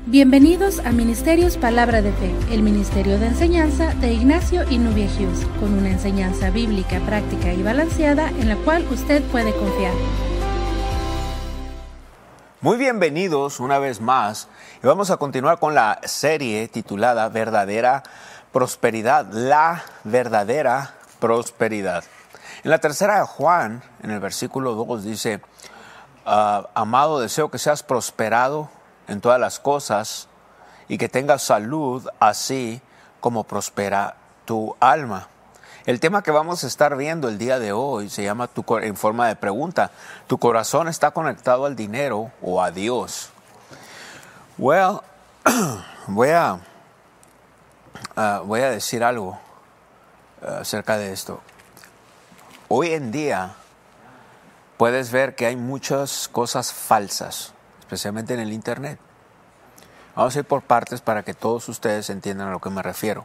Bienvenidos a Ministerios Palabra de Fe, el ministerio de enseñanza de Ignacio y Nubia Hughes, con una enseñanza bíblica, práctica y balanceada en la cual usted puede confiar. Muy bienvenidos una vez más y vamos a continuar con la serie titulada Verdadera Prosperidad, la verdadera prosperidad. En la tercera de Juan, en el versículo 2 dice, amado, deseo que seas prosperado en todas las cosas y que tengas salud así como prospera tu alma. El tema que vamos a estar viendo el día de hoy se llama en forma de pregunta, ¿tu corazón está conectado al dinero o a Dios? Well, voy a decir algo acerca de esto. Hoy en día puedes ver que hay muchas cosas falsas, especialmente en el internet. Vamos a ir por partes para que todos ustedes entiendan a lo que me refiero.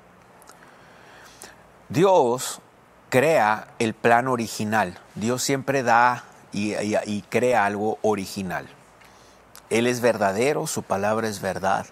Dios crea el plan original. Dios siempre da y crea algo original. Él es verdadero, su palabra es verdad.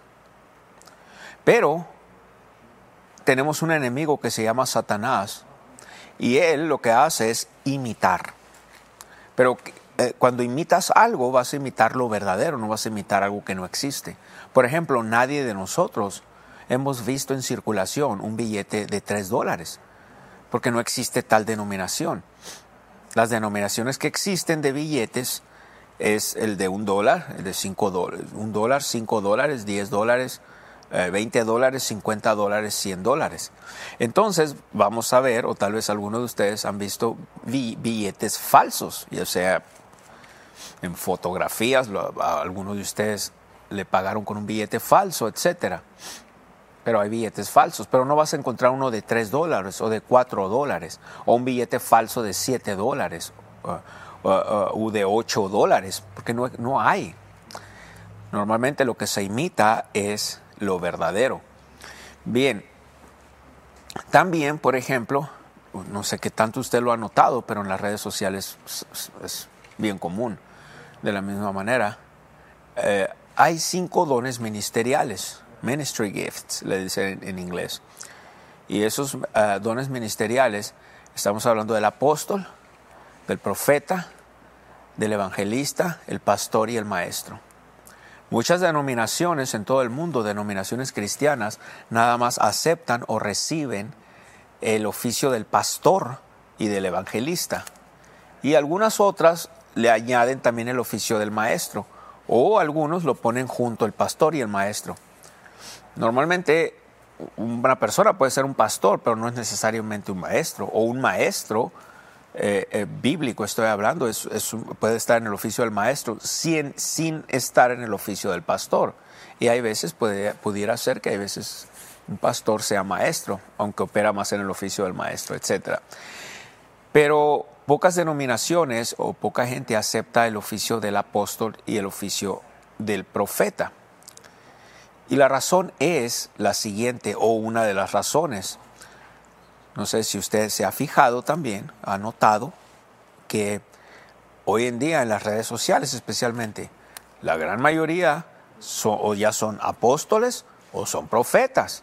Pero tenemos un enemigo que se llama Satanás y él lo que hace es imitar. Pero cuando imitas algo, vas a imitar lo verdadero, no vas a imitar algo que no existe. Por ejemplo, nadie de nosotros hemos visto en circulación un billete de $3, porque no existe tal denominación. Las denominaciones que existen de billetes es el de $1, el de $5, $1, $5, $10, $20, $50, $100. Entonces, vamos a ver, o tal vez algunos de ustedes han visto billetes falsos, ya sea en fotografías, a algunos de ustedes le pagaron con un billete falso, etcétera. Pero hay billetes falsos, pero no vas a encontrar uno de $3 o de $4 o un billete falso de $7 o de $8, porque no hay. Normalmente lo que se imita es lo verdadero. Bien, también, por ejemplo, no sé qué tanto usted lo ha notado, pero en las redes sociales es bien común. De la misma manera, hay 5 dones ministeriales, ministry gifts, le dicen en inglés. Y esos dones ministeriales, estamos hablando del apóstol, del profeta, del evangelista, el pastor y el maestro. Muchas denominaciones en todo el mundo, denominaciones cristianas, nada más aceptan o reciben el oficio del pastor y del evangelista. Y algunas otras le añaden también el oficio del maestro, o algunos lo ponen junto el pastor y el maestro. Normalmente una persona puede ser un pastor, pero no es necesariamente un maestro, o un maestro bíblico estoy hablando, puede estar en el oficio del maestro sin estar en el oficio del pastor. Y hay veces, pudiera ser que hay veces un pastor sea maestro, aunque opera más en el oficio del maestro, etc. Pero pocas denominaciones o poca gente acepta el oficio del apóstol y el oficio del profeta. Y la razón es la siguiente, o una de las razones. No sé si usted se ha fijado también, ha notado que hoy en día en las redes sociales especialmente, la gran mayoría o ya son apóstoles o son profetas.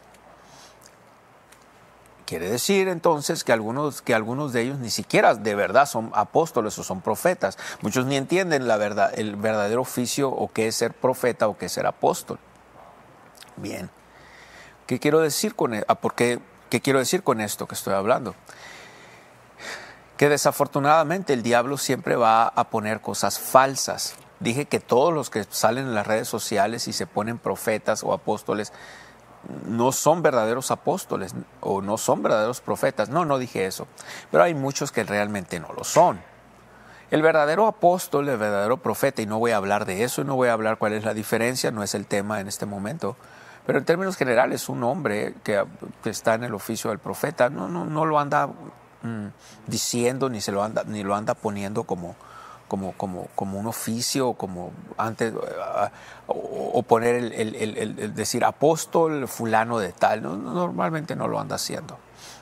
Quiere decir entonces que algunos de ellos ni siquiera de verdad son apóstoles o son profetas. Muchos ni entienden el verdadero oficio o qué es ser profeta o qué es ser apóstol. Bien, ¿qué quiero decir con ¿Qué quiero decir con esto que estoy hablando? Que desafortunadamente el diablo siempre va a poner cosas falsas. Dije que todos los que salen en las redes sociales y se ponen profetas o apóstoles no son verdaderos apóstoles o no son verdaderos profetas. No dije eso. Pero hay muchos que realmente no lo son. El verdadero apóstol, el verdadero profeta, y no voy a hablar de eso, y no voy a hablar cuál es la diferencia, no es el tema en este momento. Pero en términos generales, un hombre que está en el oficio del profeta no lo anda diciendo ni lo anda poniendo como un oficio, como antes, o poner el decir apóstol fulano de tal. Normalmente no lo anda haciendo.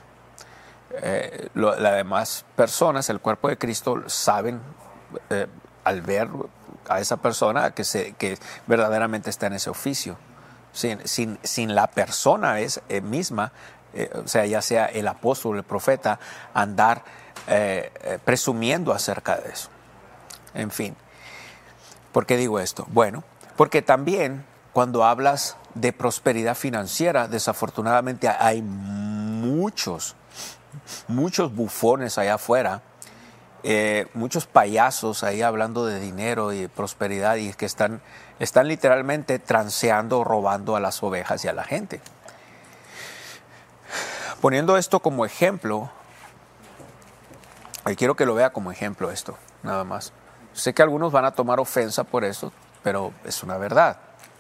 Las demás personas, el cuerpo de Cristo, saben al ver a esa persona que verdaderamente está en ese oficio. sin la persona misma, o sea, ya sea el apóstol o el profeta, andar presumiendo acerca de eso. En fin, ¿por qué digo esto? Bueno, porque también cuando hablas de prosperidad financiera, desafortunadamente hay muchos bufones allá afuera, muchos payasos ahí hablando de dinero y de prosperidad y que están literalmente transeando, robando a las ovejas y a la gente. Poniendo esto como ejemplo, y quiero que lo vea como ejemplo esto, nada más. Sé que algunos van a tomar ofensa por eso, pero es una verdad.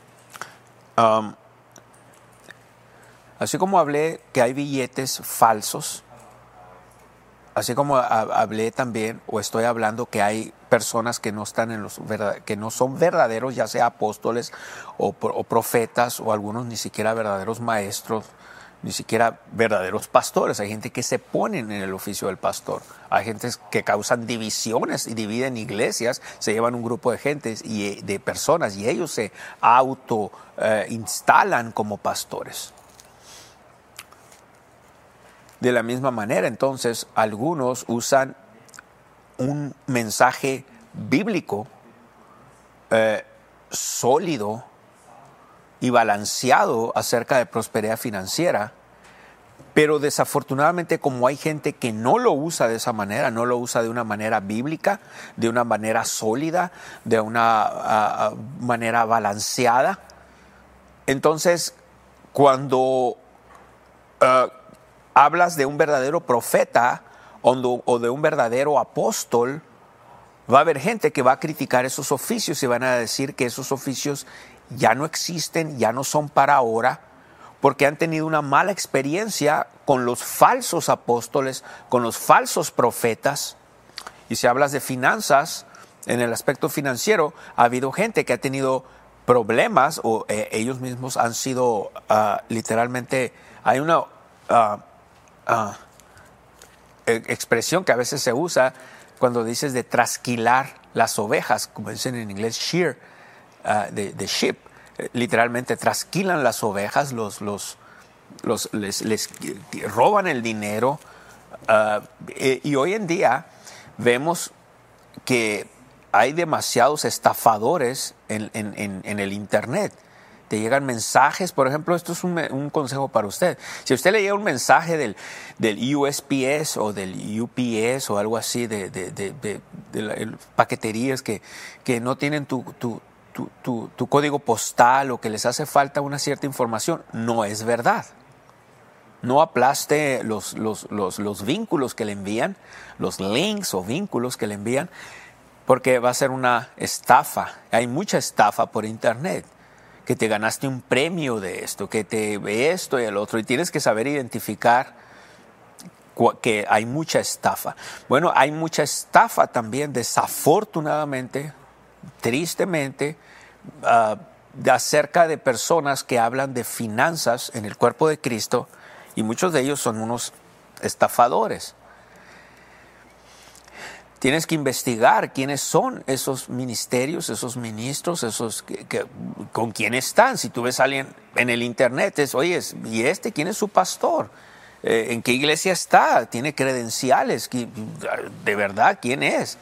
Así como hablé que hay billetes falsos, así como hablé también, o estoy hablando que hay personas que no están que no son verdaderos, ya sea apóstoles o profetas, o algunos ni siquiera verdaderos maestros, ni siquiera verdaderos pastores. Hay gente que se ponen en el oficio del pastor. Hay gente que causan divisiones y dividen iglesias, se llevan un grupo de gente y de personas y ellos se instalan como pastores. De la misma manera, entonces, algunos usan un mensaje bíblico sólido y balanceado acerca de prosperidad financiera, pero desafortunadamente como hay gente que no lo usa de esa manera, no lo usa de una manera bíblica, de una manera sólida, de una manera balanceada, entonces cuando hablas de un verdadero profeta o de un verdadero apóstol, va a haber gente que va a criticar esos oficios y van a decir que esos oficios ya no existen, ya no son para ahora, porque han tenido una mala experiencia con los falsos apóstoles, con los falsos profetas. Y si hablas de finanzas, en el aspecto financiero, ha habido gente que ha tenido problemas o ellos mismos han sido literalmente, hay una expresión que a veces se usa cuando dices de trasquilar las ovejas, como dicen en inglés, shear, de sheep, literalmente trasquilan las ovejas, les roban el dinero, y hoy en día vemos que hay demasiados estafadores en el internet. Te llegan mensajes, por ejemplo, esto es un consejo para usted. Si a usted le llega un mensaje del USPS o del UPS o algo así, de paqueterías que no tienen tu código postal o que les hace falta una cierta información, no es verdad. No aplaste los vínculos que le envían, los links o vínculos que le envían, porque va a ser una estafa. Hay mucha estafa por internet, que te ganaste un premio de esto, que te ve esto y el otro, y tienes que saber identificar que hay mucha estafa. Bueno, hay mucha estafa también, desafortunadamente, tristemente, acerca de personas que hablan de finanzas en el cuerpo de Cristo, y muchos de ellos son unos estafadores. Tienes que investigar quiénes son esos ministerios, esos ministros, esos con quién están. Si tú ves a alguien en el internet, oye, ¿y quién es su pastor? ¿En qué iglesia está? ¿Tiene credenciales? ¿De verdad quién es?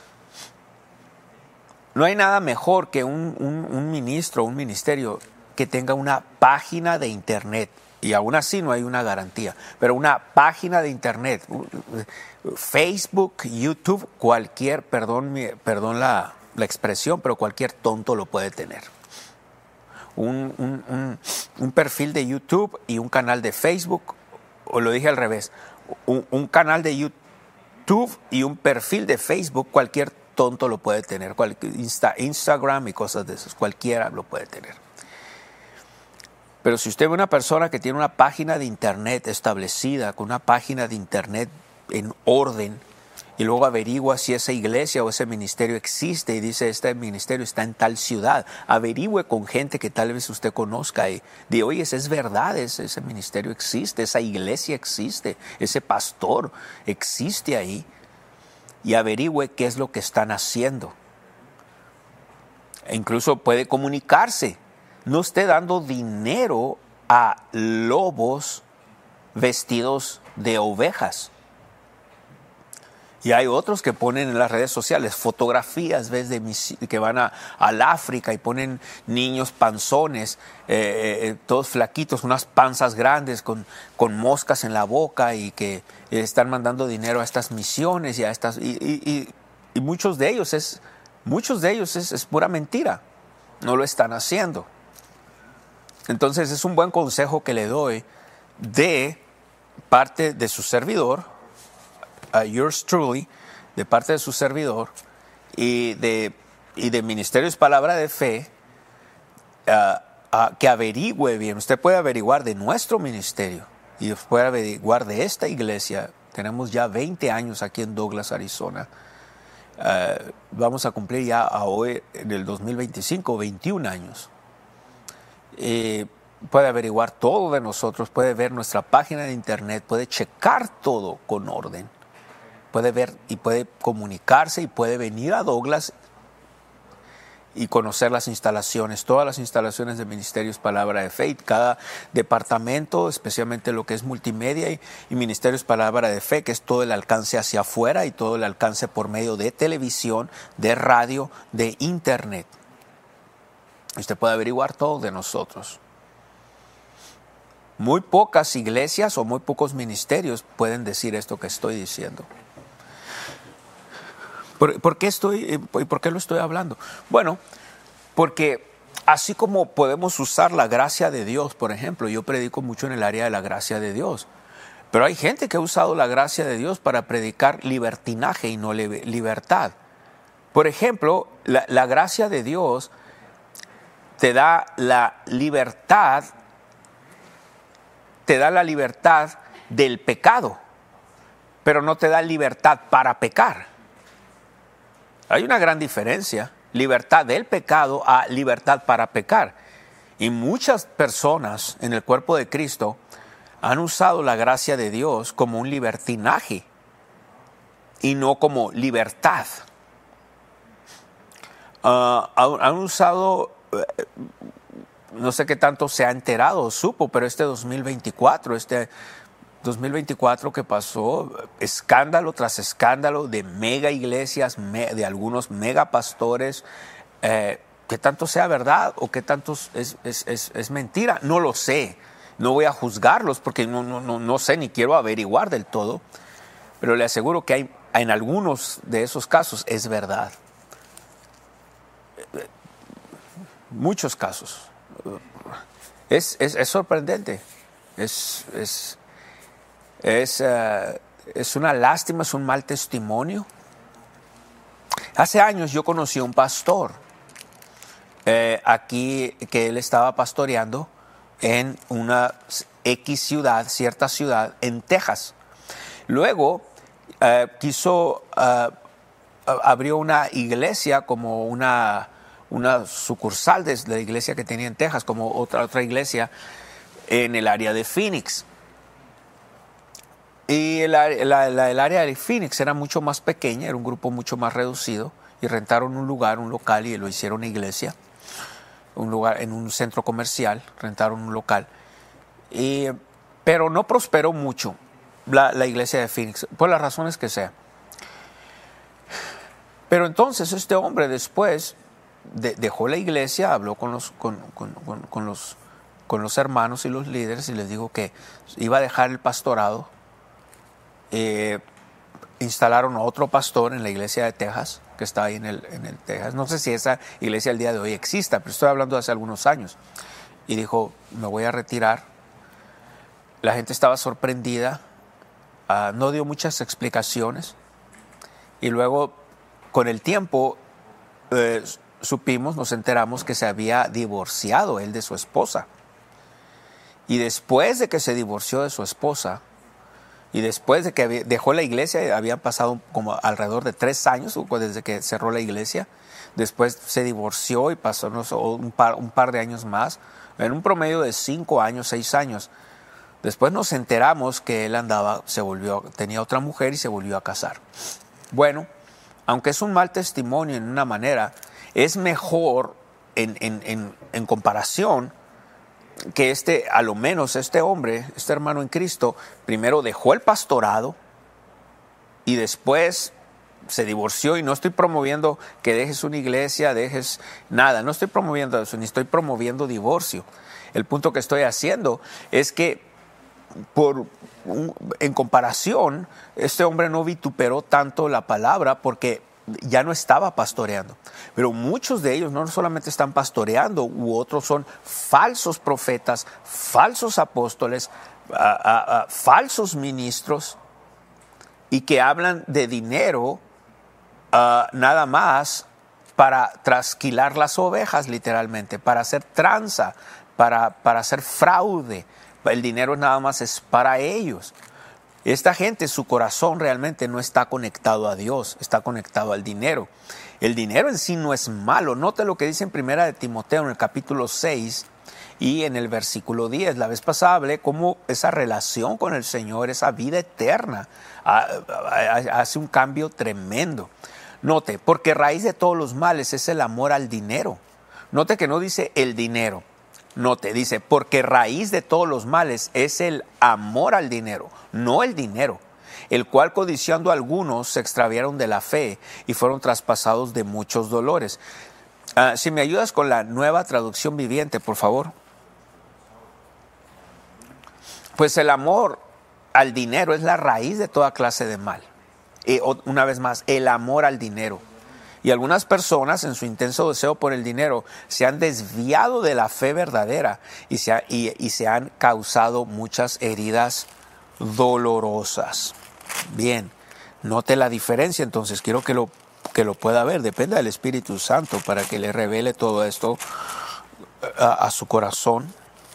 No hay nada mejor que un ministro, un ministerio que tenga una página de internet. Y aún así no hay una garantía, pero una página de internet, Facebook, YouTube, cualquier, perdón la expresión, pero cualquier tonto lo puede tener. Un perfil de YouTube y un canal de Facebook, o lo dije al revés, un canal de YouTube y un perfil de Facebook, cualquier tonto lo puede tener, Instagram y cosas de esas, cualquiera lo puede tener. Pero si usted ve una persona que tiene una página de internet establecida, con una página de internet en orden, y luego averigua si esa iglesia o ese ministerio existe y dice, este ministerio está en tal ciudad, averigüe con gente que tal vez usted conozca y diga, oye, es verdad, ese ministerio existe, esa iglesia existe, ese pastor existe ahí, y averigüe qué es lo que están haciendo. E incluso puede comunicarse no esté dando dinero a lobos vestidos de ovejas. Y hay otros que ponen en las redes sociales fotografías, ¿ves? Que van al África y ponen niños panzones, todos flaquitos, unas panzas grandes con moscas en la boca, y que están mandando dinero a estas misiones y a estas y muchos de ellos es pura mentira. No lo están haciendo. Entonces es un buen consejo que le doy de parte de su servidor, yours truly, de parte de su servidor y de Ministerios Palabra de Fe, que averigüe bien. Usted puede averiguar de nuestro ministerio y puede averiguar de esta iglesia. Tenemos ya 20 años aquí en Douglas, Arizona. Vamos a cumplir ya hoy, en el 2025, 21 años. Puede averiguar todo de nosotros, puede ver nuestra página de internet, puede checar todo con orden. Puede ver y puede comunicarse y puede venir a Douglas y conocer las instalaciones, todas las instalaciones de Ministerios Palabra de Fe. Cada departamento, especialmente lo que es multimedia y Ministerios Palabra de Fe, que es todo el alcance hacia afuera y todo el alcance por medio de televisión, de radio, de internet. Usted puede averiguar todo de nosotros. Muy pocas iglesias o muy pocos ministerios pueden decir esto que estoy diciendo. ¿Por qué lo estoy hablando? Bueno, porque así como podemos usar la gracia de Dios, por ejemplo, yo predico mucho en el área de la gracia de Dios, pero hay gente que ha usado la gracia de Dios para predicar libertinaje y no libertad. Por ejemplo, la gracia de Dios te da la libertad del pecado, pero no te da libertad para pecar. Hay una gran diferencia, libertad del pecado a libertad para pecar. Y muchas personas en el cuerpo de Cristo han usado la gracia de Dios como un libertinaje y no como libertad. Han usado, no sé qué tanto se ha enterado o supo, pero este 2024 que pasó, escándalo tras escándalo de mega iglesias, de algunos mega pastores, qué tanto sea verdad o qué tanto es mentira, no lo sé, no voy a juzgarlos porque no sé ni quiero averiguar del todo, pero le aseguro que en algunos de esos casos es verdad. Muchos casos. Es sorprendente, es una lástima, es un mal testimonio. Hace años yo conocí a un pastor aquí, que él estaba pastoreando en una cierta ciudad en Texas. Luego abrió una iglesia como una sucursal de la iglesia que tenía en Texas, como otra iglesia en el área de Phoenix. Y el área de Phoenix era mucho más pequeña, era un grupo mucho más reducido, y rentaron un local, y lo hicieron iglesia, un lugar en un centro comercial, rentaron un local. Pero no prosperó mucho la iglesia de Phoenix, por las razones que sea. Pero entonces este hombre después dejó la iglesia, habló con los hermanos y los líderes y les dijo que iba a dejar el pastorado. Instalaron a otro pastor en la iglesia de Texas, que está ahí en el Texas. No sé si esa iglesia al día de hoy exista, pero estoy hablando de hace algunos años. Y dijo, me voy a retirar. La gente estaba sorprendida, no dio muchas explicaciones. Y luego, con el tiempo, nos enteramos que se había divorciado él de su esposa. Y después de que se divorció de su esposa, y después de que dejó la iglesia, habían pasado como alrededor de 3 años desde que cerró la iglesia. Después se divorció y pasó un par de años más, en un promedio de 5 años, 6 años. Después nos enteramos que él tenía otra mujer y se volvió a casar. Bueno, aunque es un mal testimonio en una manera, es mejor en comparación, que a lo menos este hombre, este hermano en Cristo, primero dejó el pastorado y después se divorció. Y no estoy promoviendo que dejes una iglesia, dejes nada, no estoy promoviendo eso, ni estoy promoviendo divorcio. El punto que estoy haciendo es que en comparación, este hombre no vituperó tanto la palabra porque ya no estaba pastoreando. Pero muchos de ellos no solamente están pastoreando, u otros son falsos profetas, falsos apóstoles, falsos ministros, y que hablan de dinero nada más para trasquilar las ovejas, literalmente, para hacer tranza, para hacer fraude. El dinero nada más es para ellos. Esta gente, su corazón realmente no está conectado a Dios, está conectado al dinero. El dinero en sí no es malo. Note lo que dice en 1 Timoteo en el capítulo 6 y en el versículo 10. La vez pasada hablé cómo esa relación con el Señor, esa vida eterna, hace un cambio tremendo. Note, porque raíz de todos los males es el amor al dinero. Note que no dice el dinero. Note, dice, porque raíz de todos los males es el amor al dinero, no el dinero, el cual codiciando algunos se extraviaron de la fe y fueron traspasados de muchos dolores. Si me ayudas con la Nueva Traducción Viviente, por favor. Pues el amor al dinero es la raíz de toda clase de mal. Una vez más, el amor al dinero. Y algunas personas, en su intenso deseo por el dinero, se han desviado de la fe verdadera y se han causado muchas heridas dolorosas. Bien, note la diferencia, entonces quiero que lo pueda ver. Depende del Espíritu Santo para que le revele todo esto a su corazón.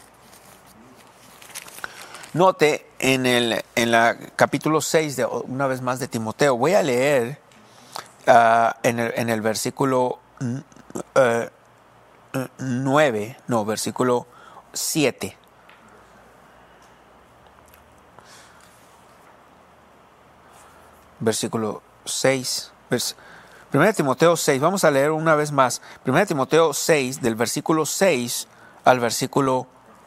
Note en la capítulo 6, una vez más, de Timoteo. Voy a leer en el versículo 7. Versículo 6. 1 Timoteo 6, vamos a leer una vez más. 1 Timoteo 6, del versículo 6 al versículo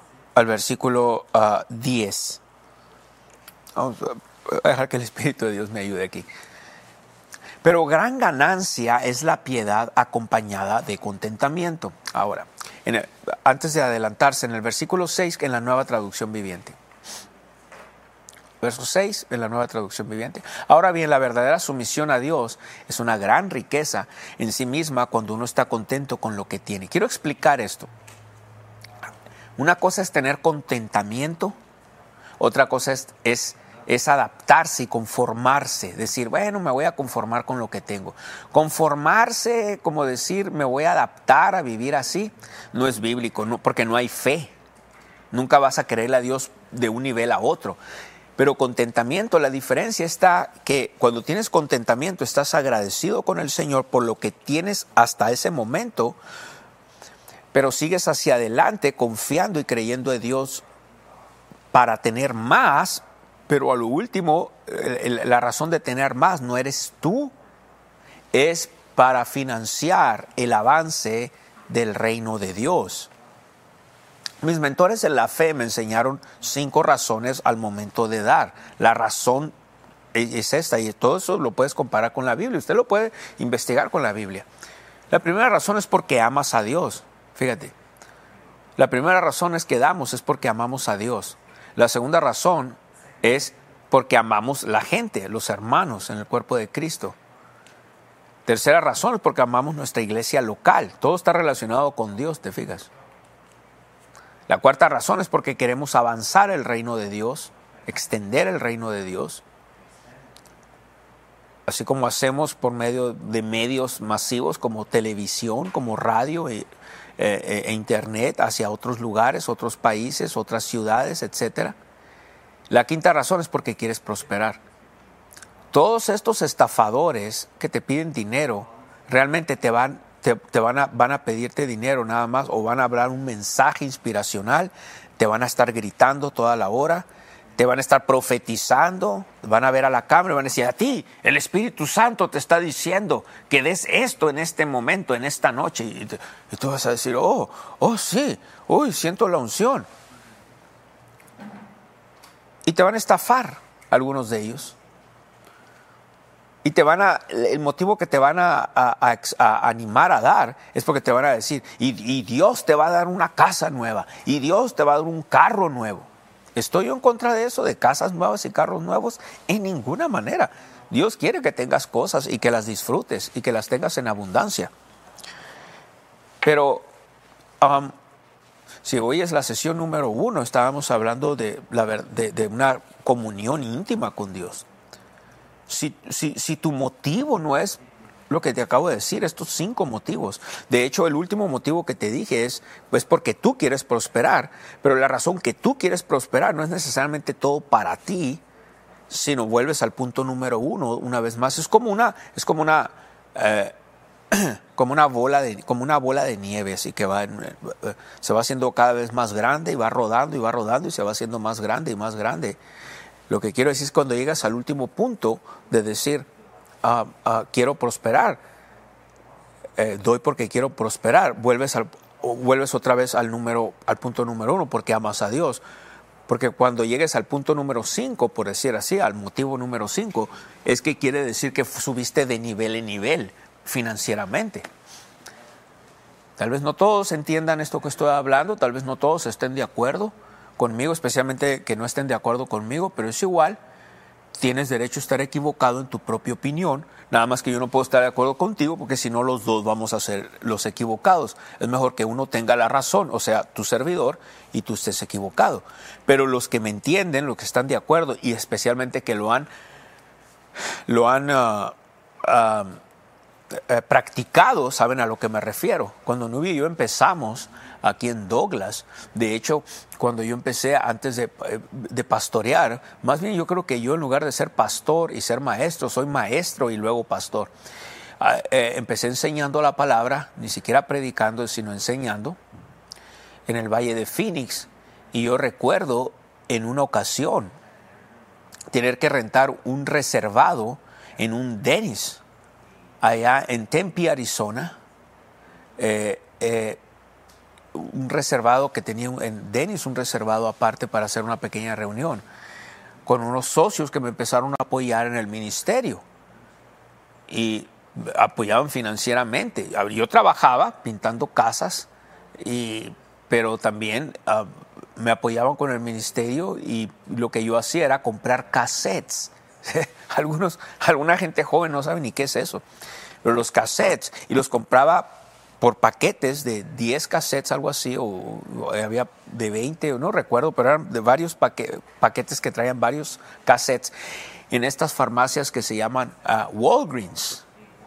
10. Vamos a dejar que el Espíritu de Dios me ayude aquí. Pero gran ganancia es la piedad acompañada de contentamiento. Ahora, antes de adelantarse, en el versículo 6, en la Nueva Traducción Viviente. Verso 6, en la Nueva Traducción Viviente. Ahora bien, la verdadera sumisión a Dios es una gran riqueza en sí misma cuando uno está contento con lo que tiene. Quiero explicar esto. Una cosa es tener contentamiento, otra cosa es adaptarse y conformarse, decir, bueno, me voy a conformar con lo que tengo. Conformarse, como decir, me voy a adaptar a vivir así, no es bíblico, no, porque no hay fe. Nunca vas a creerle a Dios de un nivel a otro. Pero contentamiento, la diferencia está que cuando tienes contentamiento estás agradecido con el Señor por lo que tienes hasta ese momento, pero sigues hacia adelante confiando y creyendo en Dios para tener más. Pero a lo último, la razón de tener más no eres tú, es para financiar el avance del reino de Dios. Mis mentores en la fe me enseñaron 5 razones al momento de dar. La razón es esta, y todo eso lo puedes comparar con la Biblia. Usted lo puede investigar con la Biblia. La primera razón es porque amas a Dios. Fíjate, la primera razón es que damos, es porque amamos a Dios. La segunda razón es porque amamos la gente, los hermanos en el cuerpo de Cristo. Tercera razón es porque amamos nuestra iglesia local. Todo está relacionado con Dios, ¿te fijas? La cuarta razón es porque queremos avanzar el reino de Dios, extender el reino de Dios, así como hacemos por medio de medios masivos como televisión, como radio e internet hacia otros lugares, otros países, otras ciudades, etc. La quinta razón es porque quieres prosperar. Todos estos estafadores que te piden dinero realmente van a pedirte dinero nada más, o van a hablar un mensaje inspiracional, te van a estar gritando toda la hora, te van a estar profetizando, van a ver a la cámara y van a decir: a ti, el Espíritu Santo te está diciendo que des esto en este momento, en esta noche. Y tú vas a decir: oh sí, uy, siento la unción. Y te van a estafar algunos de ellos. Y el motivo que te van a animar a dar es porque te van a decir: y Dios te va a dar una casa nueva, y Dios te va a dar un carro nuevo. ¿Estoy yo en contra de eso, de casas nuevas y carros nuevos? En ninguna manera. Dios quiere que tengas cosas y que las disfrutes y que las tengas en abundancia. Pero si hoy es la sesión número 1, estábamos hablando de una comunión íntima con Dios. Si tu motivo no es lo que te acabo de decir, estos 5 motivos. De hecho, el último motivo que te dije es pues porque tú quieres prosperar, pero la razón que tú quieres prosperar no es necesariamente todo para ti, sino vuelves al punto número 1 una vez más. Es como una bola de nieve, así que se va haciendo cada vez más grande y va rodando y se va haciendo más grande y más grande. Lo que quiero decir es cuando llegas al último punto de decir: quiero prosperar, doy porque quiero prosperar, vuelves otra vez al punto número 1, porque amas a Dios. Porque cuando llegues al punto número 5, por decir así, al motivo número 5, es que quiere decir que subiste de nivel en nivel financieramente. Tal vez no todos entiendan esto que estoy hablando, tal vez no todos estén de acuerdo conmigo, especialmente que no estén de acuerdo conmigo, pero es igual. Tienes derecho a estar equivocado en tu propia opinión, nada más que yo no puedo estar de acuerdo contigo, porque si no los dos vamos a ser los equivocados. Es mejor que uno tenga la razón, o sea, tu servidor, y tú estés equivocado. Pero los que me entienden, los que están de acuerdo, y especialmente que lo han practicado, saben a lo que me refiero. Cuando Nubia y yo empezamos aquí en Douglas, de hecho, cuando yo empecé antes de pastorear, más bien yo creo que yo, en lugar de ser pastor y ser maestro, soy maestro y luego pastor. Empecé enseñando la palabra, ni siquiera predicando, sino enseñando, en el Valle de Phoenix. Y yo recuerdo en una ocasión tener que rentar un reservado en un Denny's allá en Tempe, Arizona, un reservado que tenía en Denny's, un reservado aparte para hacer una pequeña reunión, con unos socios que me empezaron a apoyar en el ministerio y apoyaban financieramente. Yo trabajaba pintando casas, pero también me apoyaban con el ministerio, y lo que yo hacía era comprar cassettes. Alguna gente joven no sabe ni qué es eso, pero los cassettes, y los compraba por paquetes de 10 cassettes, algo así, o había de 20, no recuerdo, pero eran de varios paquetes que traían varios cassettes en estas farmacias que se llaman Walgreens.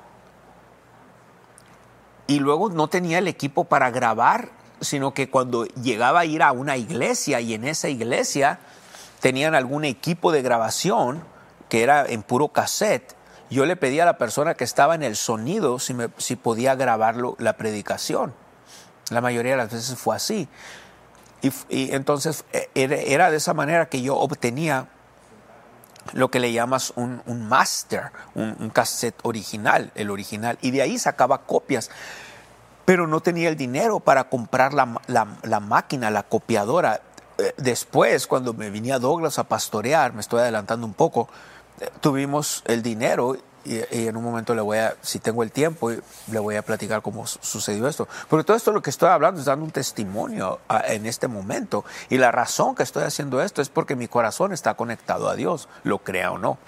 Y luego no tenía el equipo para grabar, sino que cuando llegaba a ir a una iglesia, y en esa iglesia tenían algún equipo de grabación que era en puro cassette, yo le pedí a la persona que estaba en el sonido si podía grabarlo, la predicación. La mayoría de las veces fue así. Y entonces era de esa manera que yo obtenía lo que le llamas un master, un cassette original, el original. Y de ahí sacaba copias. Pero no tenía el dinero para comprar la máquina, la copiadora. Después, cuando me vine a Douglas a pastorear, me estoy adelantando un poco, tuvimos el dinero, y en un momento si tengo el tiempo, le voy a platicar cómo sucedió esto. Porque todo esto lo que estoy hablando es dando un testimonio en este momento. Y la razón que estoy haciendo esto es porque mi corazón está conectado a Dios, lo crea o no.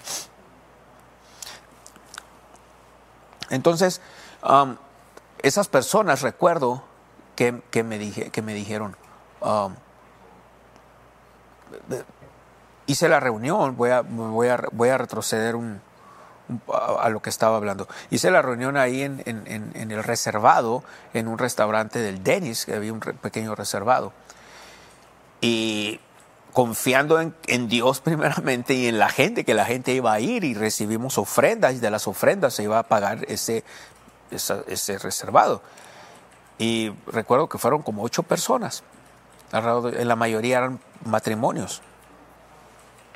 Entonces, esas personas, recuerdo que me dijeron, hice la reunión, voy a retroceder a lo que estaba hablando. Hice la reunión ahí en el reservado, en un restaurante del Denny's, que había un pequeño reservado. Y confiando en Dios primeramente y en la gente, que la gente iba a ir, y recibimos ofrendas, y de las ofrendas se iba a pagar ese reservado. Y recuerdo que fueron como 8 personas. En la mayoría eran matrimonios.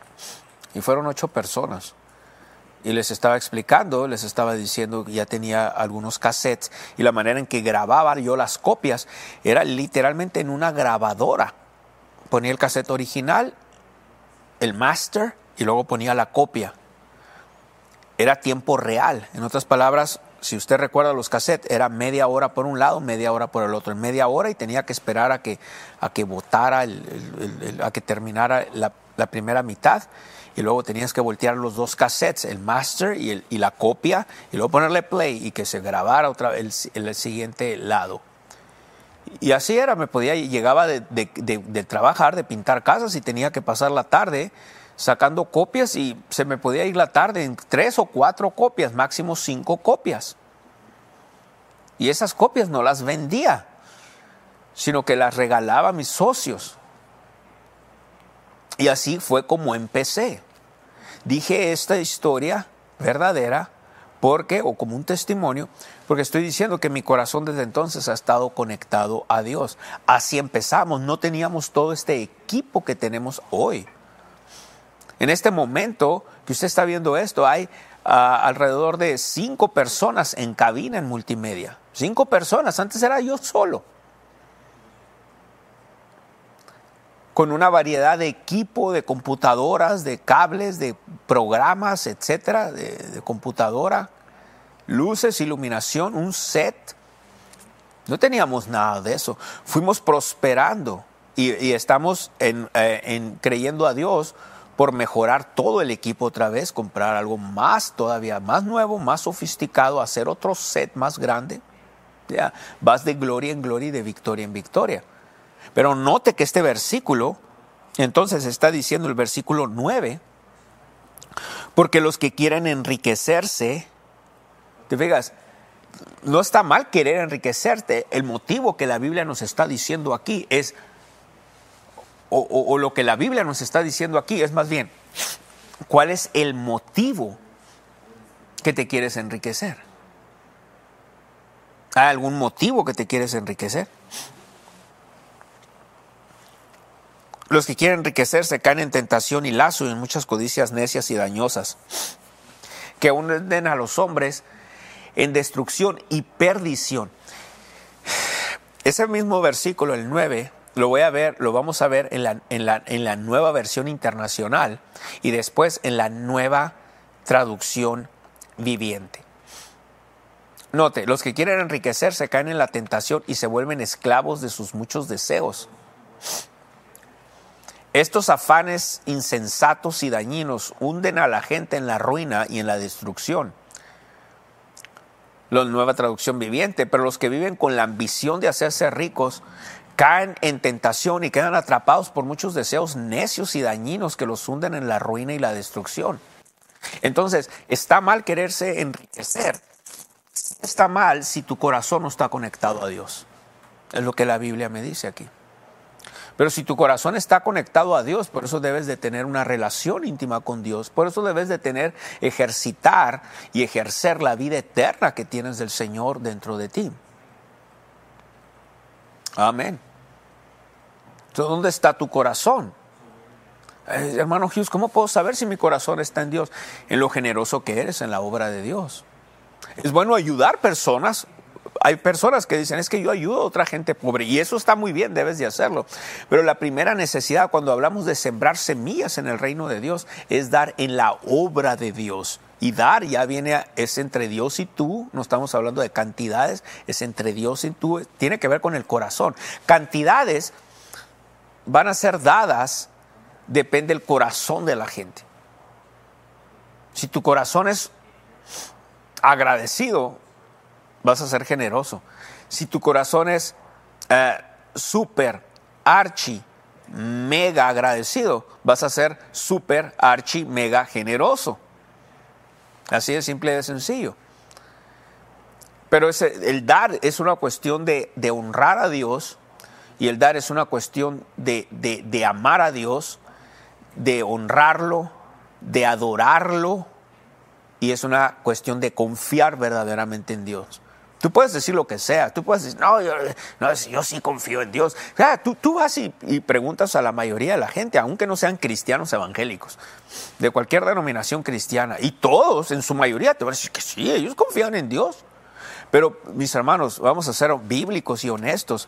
Y fueron 8 personas. Y les estaba explicando, les estaba diciendo que ya tenía algunos cassettes. Y la manera en que grababa yo las copias era literalmente en una grabadora. Ponía el cassette original, el master, y luego ponía la copia. Era tiempo real. En otras palabras, si usted recuerda los cassettes, era media hora por un lado, media hora por el otro. En media hora, y tenía que esperar a que botara, a que terminara la primera mitad. Y luego tenías que voltear los 2 cassettes, el master y la copia, y luego ponerle play y que se grabara otra vez el siguiente lado. Y así era, llegaba de trabajar, de pintar casas, y tenía que pasar la tarde sacando copias, y se me podía ir la tarde en 3 o 4 copias, máximo 5 copias. Y esas copias no las vendía, sino que las regalaba a mis socios. Y así fue como empecé. Dije esta historia verdadera o como un testimonio, porque estoy diciendo que mi corazón desde entonces ha estado conectado a Dios. Así empezamos, no teníamos todo este equipo que tenemos hoy. En este momento que usted está viendo esto, hay alrededor de 5 personas en cabina en multimedia. 5 personas, antes era yo solo. Con una variedad de equipo, de computadoras, de cables, de programas, etcétera, de computadora, luces, iluminación, un set. No teníamos nada de eso. Fuimos prosperando y estamos creyendo a Dios por mejorar todo el equipo otra vez, comprar algo más, todavía más nuevo, más sofisticado, hacer otro set más grande. Ya, vas de gloria en gloria y de victoria en victoria. Pero note que este versículo, entonces está diciendo el versículo 9, porque los que quieren enriquecerse, te fijas, no está mal querer enriquecerte. El motivo que la Biblia nos está diciendo aquí es, o lo que la Biblia nos está diciendo aquí es más bien, ¿cuál es el motivo que te quieres enriquecer? ¿Hay algún motivo que te quieres enriquecer? Los que quieren enriquecerse caen en tentación y lazo y en muchas codicias necias y dañosas, que hunden a los hombres en destrucción y perdición. Ese mismo versículo, el 9, lo vamos a ver en la nueva versión internacional y después en la nueva traducción viviente. Note, los que quieren enriquecerse caen en la tentación y se vuelven esclavos de sus muchos deseos. Estos afanes insensatos y dañinos hunden a la gente en la ruina y en la destrucción. La nueva traducción viviente, pero los que viven con la ambición de hacerse ricos caen en tentación y quedan atrapados por muchos deseos necios y dañinos que los hunden en la ruina y la destrucción. Entonces, está mal quererse enriquecer. Está mal si tu corazón no está conectado a Dios. Es lo que la Biblia me dice aquí. Pero si tu corazón está conectado a Dios, por eso debes de tener una relación íntima con Dios. Por eso debes de ejercitar y ejercer la vida eterna que tienes del Señor dentro de ti. Amén. Entonces, ¿dónde está tu corazón? Hermano Hughes, ¿cómo puedo saber si mi corazón está en Dios? En lo generoso que eres en la obra de Dios. Es bueno ayudar personas. Hay personas que dicen, es que yo ayudo a otra gente pobre, y eso está muy bien, debes de hacerlo. Pero la primera necesidad cuando hablamos de sembrar semillas en el reino de Dios es dar en la obra de Dios. Y dar ya es entre Dios y tú, no estamos hablando de cantidades, es entre Dios y tú, tiene que ver con el corazón. Cantidades van a ser dadas, depende del corazón de la gente. Si tu corazón es agradecido, vas a ser generoso. Si tu corazón es súper, archi, mega agradecido, vas a ser súper, archi, mega generoso. Así de simple y de sencillo. Pero el dar es una cuestión de honrar a Dios, y el dar es una cuestión de amar a Dios, de honrarlo, de adorarlo, y es una cuestión de confiar verdaderamente en Dios. Tú puedes decir lo que sea, tú puedes decir, no, yo sí confío en Dios. O sea, tú vas y preguntas a la mayoría de la gente, aunque no sean cristianos evangélicos, de cualquier denominación cristiana, y todos, en su mayoría, te van a decir que sí, ellos confían en Dios. Pero, mis hermanos, vamos a ser bíblicos y honestos.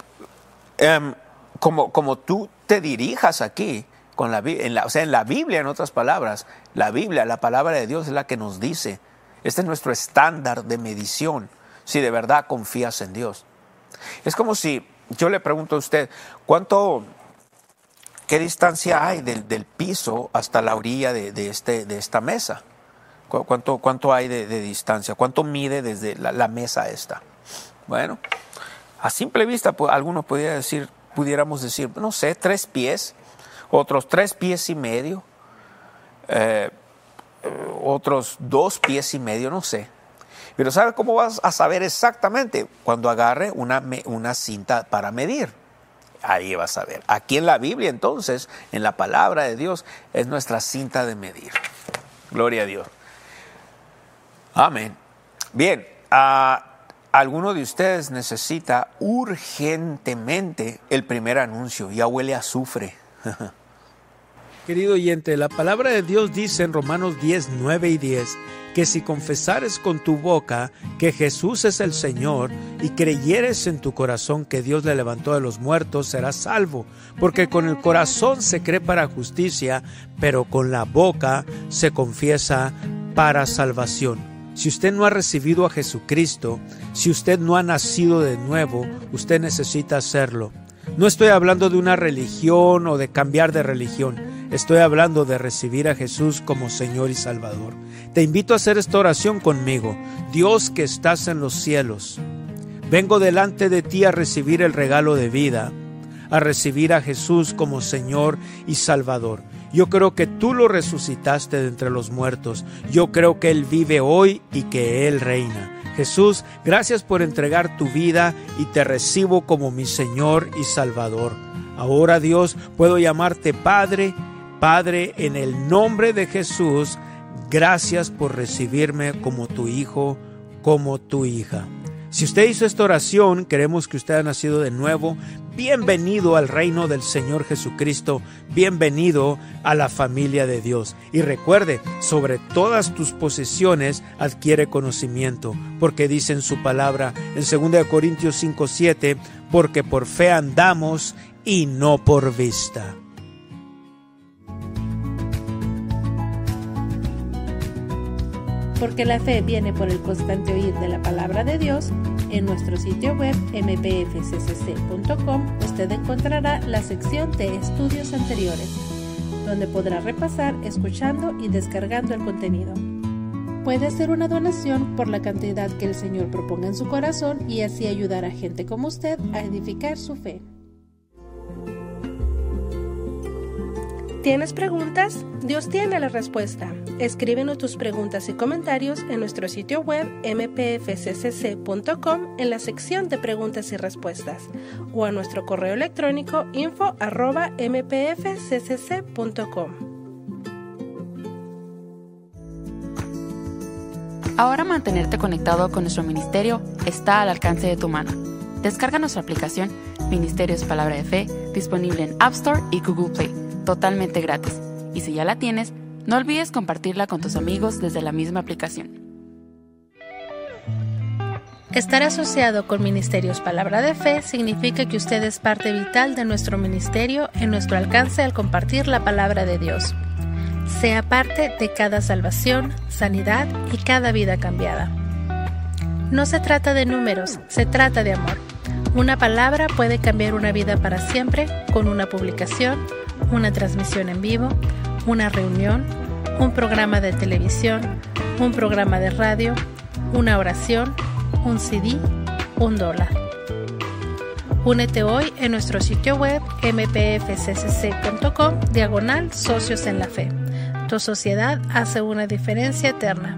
Como tú te dirijas aquí, en la Biblia, en otras palabras, la Biblia, la palabra de Dios es la que nos dice, este es nuestro estándar de medición, si de verdad confías en Dios. Es como si yo le pregunto a usted, ¿qué distancia hay del piso hasta la orilla de esta mesa? ¿Cuánto hay de distancia? ¿Cuánto mide desde la mesa esta? Bueno, a simple vista, pues, algunos pudiéramos decir, no sé, 3 pies, otros 3 pies y medio, otros 2 pies y medio, no sé. Pero ¿sabe cómo vas a saber exactamente? Cuando agarre una cinta para medir. Ahí vas a ver. Aquí en la Biblia, entonces, en la palabra de Dios, es nuestra cinta de medir. Gloria a Dios. Amén. Bien, alguno de ustedes necesita urgentemente el primer anuncio. Ya huele a azufre. Querido oyente, la palabra de Dios dice en Romanos 10, 9 y 10, que si confesares con tu boca que Jesús es el Señor y creyeres en tu corazón que Dios le levantó de los muertos, serás salvo. Porque con el corazón se cree para justicia, pero con la boca se confiesa para salvación. Si usted no ha recibido a Jesucristo, si usted no ha nacido de nuevo, usted necesita hacerlo. No estoy hablando de una religión o de cambiar de religión. Estoy hablando de recibir a Jesús como Señor y Salvador. Te invito a hacer esta oración conmigo. Dios que estás en los cielos, vengo delante de ti a recibir el regalo de vida, a recibir a Jesús como Señor y Salvador. Yo creo que tú lo resucitaste de entre los muertos. Yo creo que Él vive hoy y que Él reina. Jesús, gracias por entregar tu vida y te recibo como mi Señor y Salvador. Ahora, Dios, puedo llamarte Padre. Padre, en el nombre de Jesús, gracias por recibirme como tu hijo, como tu hija. Si usted hizo esta oración, queremos que usted ha nacido de nuevo. Bienvenido al reino del Señor Jesucristo. Bienvenido a la familia de Dios. Y recuerde, sobre todas tus posesiones adquiere conocimiento, porque dice en su palabra, en 2 Corintios 5:7, porque por fe andamos y no por vista. Porque la fe viene por el constante oír de la palabra de Dios. En nuestro sitio web mpfccc.com usted encontrará la sección de estudios anteriores, donde podrá repasar, escuchando y descargando el contenido. Puede hacer una donación por la cantidad que el Señor proponga en su corazón y así ayudar a gente como usted a edificar su fe. ¿Tienes preguntas? Dios tiene la respuesta. Escríbenos tus preguntas y comentarios en nuestro sitio web mpfccc.com en la sección de preguntas y respuestas o a nuestro correo electrónico info@mpfccc.com. Ahora mantenerte conectado con nuestro ministerio está al alcance de tu mano. Descarga nuestra aplicación Ministerios Palabra de Fe, disponible en App Store y Google Play, totalmente gratis. Y si ya la tienes, no olvides compartirla con tus amigos desde la misma aplicación. Estar asociado con Ministerios Palabra de Fe significa que usted es parte vital de nuestro ministerio en nuestro alcance al compartir la palabra de Dios. Sea parte de cada salvación, sanidad y cada vida cambiada. No se trata de números, se trata de amor. Una palabra puede cambiar una vida para siempre con una publicación, una transmisión en vivo, una reunión, un programa de televisión, un programa de radio, una oración, un CD, $1. Únete hoy en nuestro sitio web mpfccc.com/socios en la fe. Tu sociedad hace una diferencia eterna.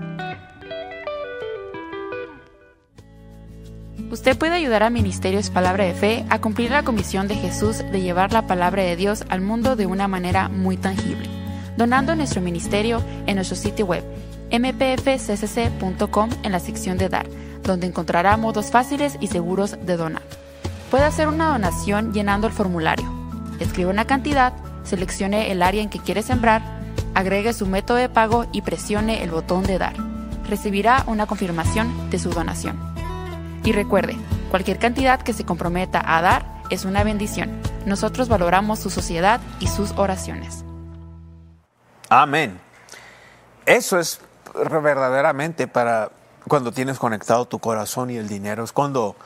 Usted puede ayudar a Ministerios Palabra de Fe a cumplir la comisión de Jesús de llevar la palabra de Dios al mundo de una manera muy tangible, donando a nuestro ministerio en nuestro sitio web mpfccc.com en la sección de Dar, donde encontrará modos fáciles y seguros de donar. Puede hacer una donación llenando el formulario. Escribe una cantidad, seleccione el área en que quiere sembrar, agregue su método de pago y presione el botón de dar. Recibirá una confirmación de su donación. Y recuerde, cualquier cantidad que se comprometa a dar es una bendición. Nosotros valoramos su sociedad y sus oraciones. Amén. Eso es verdaderamente para cuando tienes conectado tu corazón y el dinero. Es cuando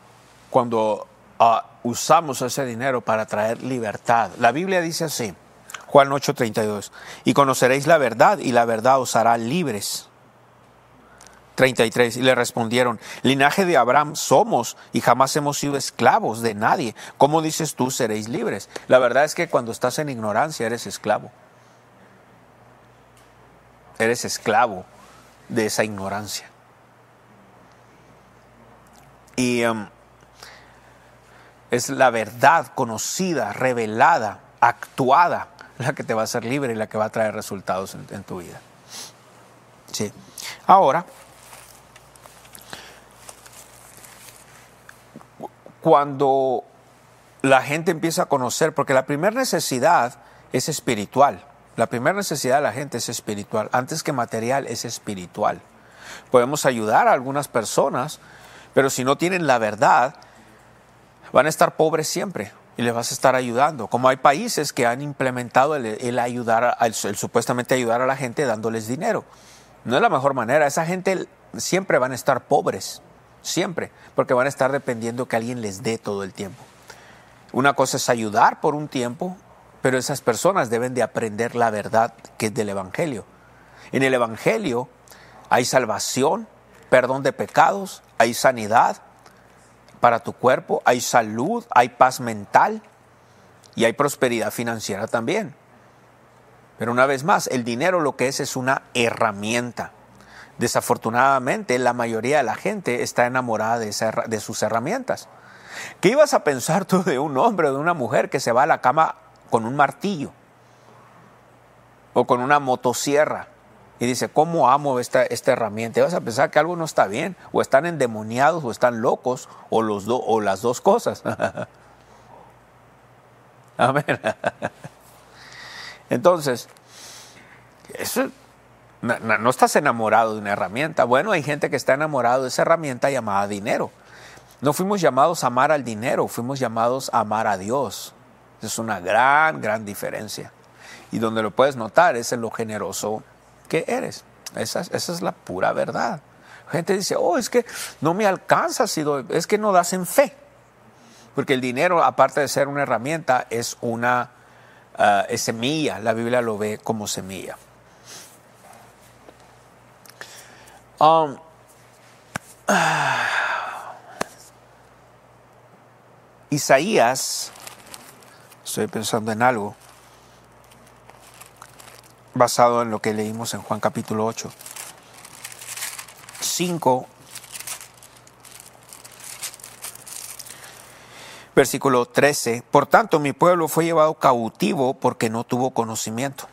usamos ese dinero para traer libertad. La Biblia dice así, Juan 8:32, y conoceréis la verdad y la verdad os hará libres. 33, y le respondieron, linaje de Abraham somos y jamás hemos sido esclavos de nadie. ¿Cómo dices tú seréis libres? La verdad es que cuando estás en ignorancia eres esclavo. Eres esclavo de esa ignorancia. Y es la verdad conocida, revelada, actuada, la que te va a hacer libre y la que va a traer resultados en tu vida. Sí. Ahora, cuando la gente empieza a conocer, porque la primera necesidad es espiritual. La primera necesidad de la gente es espiritual. Antes que material, es espiritual. Podemos ayudar a algunas personas, pero si no tienen la verdad, van a estar pobres siempre y les vas a estar ayudando. Como hay países que han implementado el supuestamente ayudar a la gente dándoles dinero. No es la mejor manera. Esa gente siempre van a estar pobres. Siempre, porque van a estar dependiendo que alguien les dé todo el tiempo. Una cosa es ayudar por un tiempo, pero esas personas deben de aprender la verdad que es del Evangelio. En el Evangelio hay salvación, perdón de pecados, hay sanidad para tu cuerpo, hay salud, hay paz mental y hay prosperidad financiera también. Pero una vez más, el dinero lo que es una herramienta. Desafortunadamente, la mayoría de la gente está enamorada de sus herramientas. ¿Qué ibas a pensar tú de un hombre o de una mujer que se va a la cama con un martillo o con una motosierra y dice, ¿cómo amo esta herramienta? Y vas a pensar que algo no está bien, o están endemoniados, o están locos, o las dos cosas. Amén. Entonces, eso... No estás enamorado de una herramienta. Bueno, hay gente que está enamorado de esa herramienta llamada dinero. No fuimos llamados a amar al dinero, fuimos llamados a amar a Dios. Es una gran diferencia. Y donde lo puedes notar es en lo generoso que eres. Esa es la pura verdad. La gente dice, es que no me alcanza, es que no das en fe. Porque el dinero, aparte de ser una herramienta, es semilla. La Biblia lo ve como semilla. Isaías, estoy pensando en algo basado en lo que leímos en Juan capítulo 8, 5, versículo 13. Por tanto, mi pueblo fue llevado cautivo porque no tuvo conocimiento.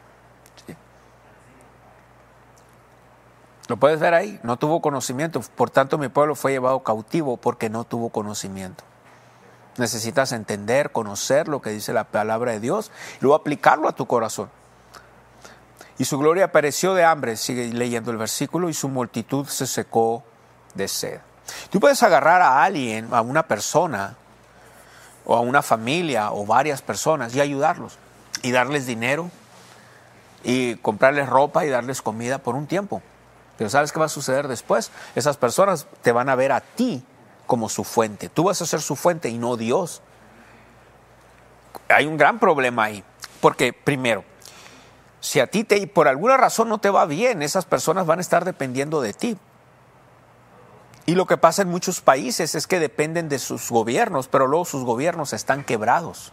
Lo puedes ver ahí, no tuvo conocimiento. Por tanto, mi pueblo fue llevado cautivo porque no tuvo conocimiento. Necesitas entender, conocer lo que dice la palabra de Dios y luego aplicarlo a tu corazón. Y su gloria pereció de hambre, sigue leyendo el versículo, y su multitud se secó de sed. Tú puedes agarrar a alguien, a una persona, o a una familia, o varias personas, y ayudarlos, y darles dinero, y comprarles ropa, y darles comida por un tiempo. Pero ¿sabes qué va a suceder después? Esas personas te van a ver a ti como su fuente. Tú vas a ser su fuente y no Dios. Hay un gran problema ahí. Porque, primero, si a ti por alguna razón no te va bien, esas personas van a estar dependiendo de ti. Y lo que pasa en muchos países es que dependen de sus gobiernos, pero luego sus gobiernos están quebrados.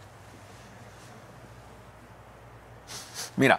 Mira,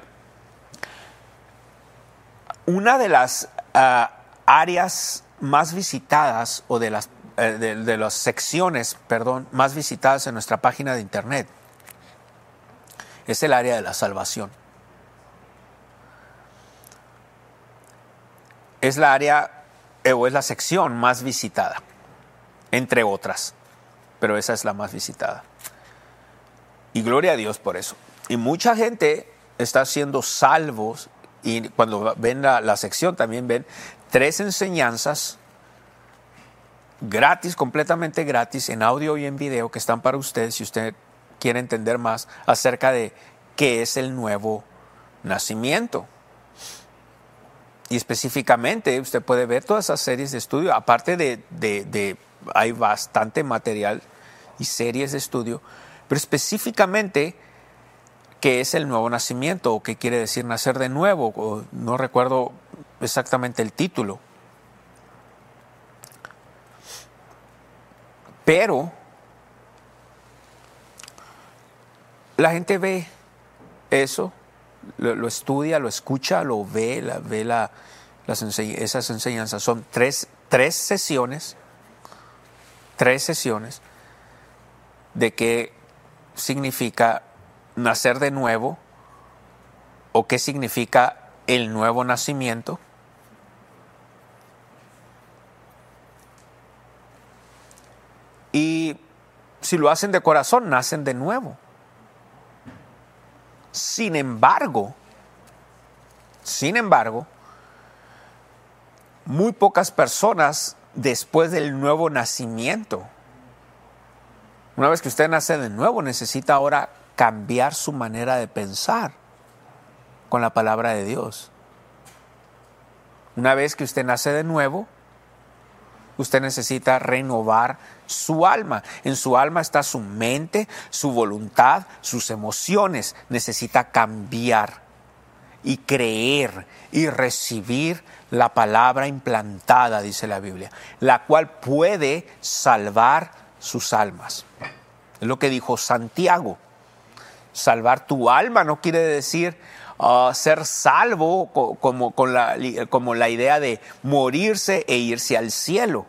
una de las áreas más visitadas o de las secciones, más visitadas en nuestra página de internet es el área de la salvación. Es o es la sección más visitada, entre otras, pero esa es la más visitada. Y gloria a Dios por eso. Y mucha gente está siendo salvos, y cuando ven la sección también ven 3 enseñanzas gratis, completamente gratis, en audio y en video, que están para usted si usted quiere entender más acerca de qué es el nuevo nacimiento. Y específicamente usted puede ver todas esas series de estudio, aparte hay bastante material y series de estudio, pero específicamente qué es el nuevo nacimiento o qué quiere decir nacer de nuevo, o no recuerdo exactamente el título. Pero la gente ve eso, lo estudia, lo escucha, lo ve, esas enseñanzas. Son tres sesiones de qué significa nacer de nuevo o qué significa el nuevo nacimiento. Y si lo hacen de corazón, nacen de nuevo. Sin embargo, muy pocas personas después del nuevo nacimiento, una vez que usted nace de nuevo, necesita ahora cambiar su manera de pensar con la palabra de Dios. Una vez que usted nace de nuevo, usted necesita renovar su alma. En su alma está su mente, su voluntad, sus emociones. Necesita cambiar y creer y recibir la palabra implantada, dice la Biblia, la cual puede salvar sus almas. Es lo que dijo Santiago. Salvar tu alma no quiere decir ser salvo como la idea de morirse e irse al cielo.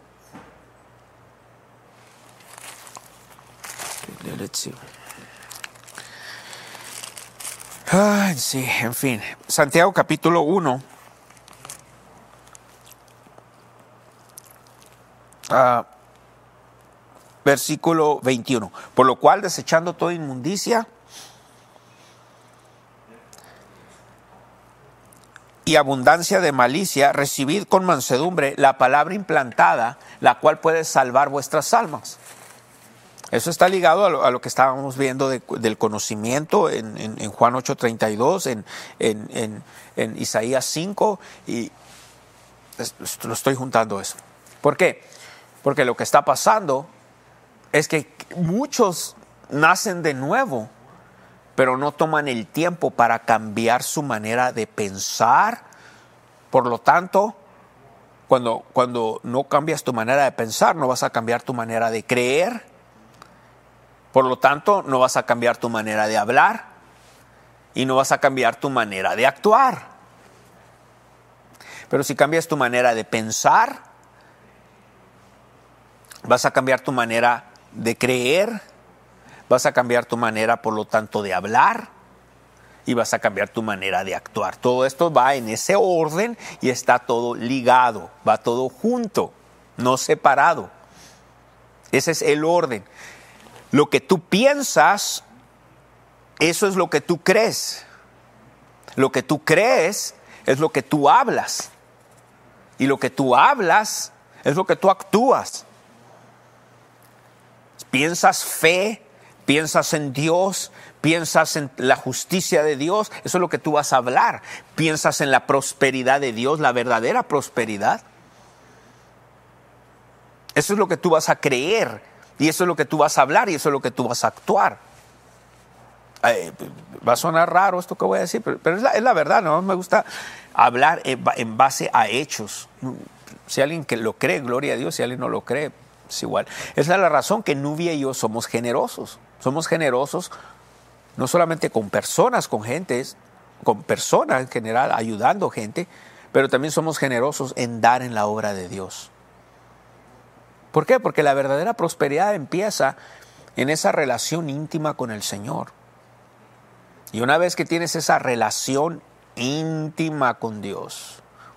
Sí, en fin. Santiago capítulo 1. Versículo 21. Por lo cual, desechando toda inmundicia y abundancia de malicia, recibid con mansedumbre la palabra implantada, la cual puede salvar vuestras almas. Eso está ligado a lo que estábamos viendo del conocimiento en Juan 8:32, en Isaías 5, y lo estoy juntando eso. ¿Por qué? Porque lo que está pasando es que muchos nacen de nuevo, pero no toman el tiempo para cambiar su manera de pensar. Por lo tanto, cuando no cambias tu manera de pensar, no vas a cambiar tu manera de creer. Por lo tanto, no vas a cambiar tu manera de hablar y no vas a cambiar tu manera de actuar. Pero si cambias tu manera de pensar, vas a cambiar tu manera de creer, vas a cambiar tu manera, por lo tanto, de hablar y vas a cambiar tu manera de actuar. Todo esto va en ese orden y está todo ligado, va todo junto, no separado. Ese es el orden. Lo que tú piensas, eso es lo que tú crees. Lo que tú crees es lo que tú hablas. Y lo que tú hablas es lo que tú actúas. Piensas fe, piensas en Dios, piensas en la justicia de Dios, eso es lo que tú vas a hablar. Piensas en la prosperidad de Dios, la verdadera prosperidad. Eso es lo que tú vas a creer. Y eso es lo que tú vas a hablar y eso es lo que tú vas a actuar. Va a sonar raro esto que voy a decir, pero es la verdad, ¿no? Me gusta hablar en base a hechos. Si alguien que lo cree, gloria a Dios. Si alguien no lo cree, es igual. Esa es la razón que Nubia y yo somos generosos. Somos generosos no solamente con personas, con gentes, con personas en general, ayudando gente, pero también somos generosos en dar en la obra de Dios. ¿Por qué? Porque la verdadera prosperidad empieza en esa relación íntima con el Señor. Y una vez que tienes esa relación íntima con Dios,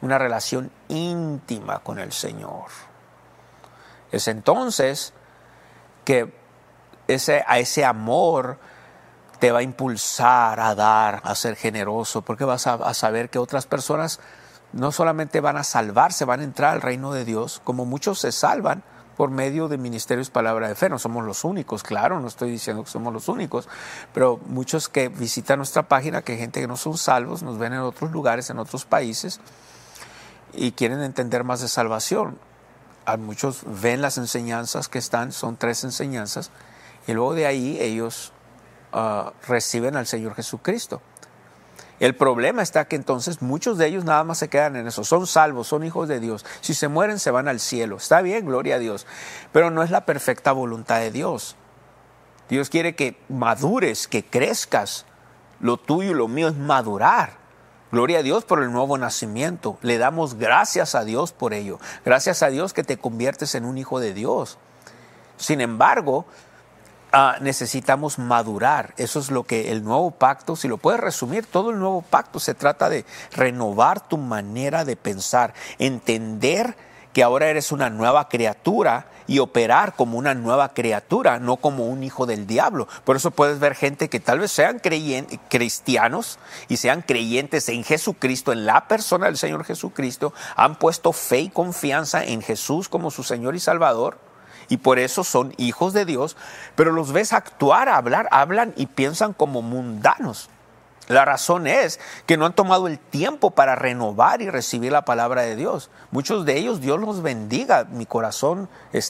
una relación íntima con el Señor. Es entonces que a ese amor te va a impulsar a dar, a ser generoso, porque vas a saber que otras personas no solamente van a salvarse, van a entrar al reino de Dios, como muchos se salvan por medio de Ministerios Palabra de Fe. No somos los únicos, claro, no estoy diciendo que somos los únicos, pero muchos que visitan nuestra página, que gente que no son salvos, nos ven en otros lugares, en otros países, y quieren entender más de salvación. A muchos ven las enseñanzas que son 3 enseñanzas, y luego de ahí ellos reciben al Señor Jesucristo. El problema está que entonces muchos de ellos nada más se quedan en eso. Son salvos, son hijos de Dios. Si se mueren, se van al cielo. Está bien, gloria a Dios. Pero no es la perfecta voluntad de Dios. Dios quiere que madures, que crezcas. Lo tuyo y lo mío es madurar. Gloria a Dios por el nuevo nacimiento. Le damos gracias a Dios por ello. Gracias a Dios que te conviertes en un hijo de Dios. Sin embargo, necesitamos madurar. Eso es lo que el nuevo pacto, si lo puedes resumir, todo el nuevo pacto se trata de renovar tu manera de pensar, entender que ahora eres una nueva criatura y operar como una nueva criatura, no como un hijo del diablo. Por eso puedes ver gente que tal vez sean cristianos y sean creyentes en Jesucristo, en la persona del Señor Jesucristo, han puesto fe y confianza en Jesús como su Señor y Salvador, y por eso son hijos de Dios, pero los ves actuar, hablar, hablan y piensan como mundanos. La razón es que no han tomado el tiempo para renovar y recibir la palabra de Dios. Muchos de ellos, Dios los bendiga, mi corazón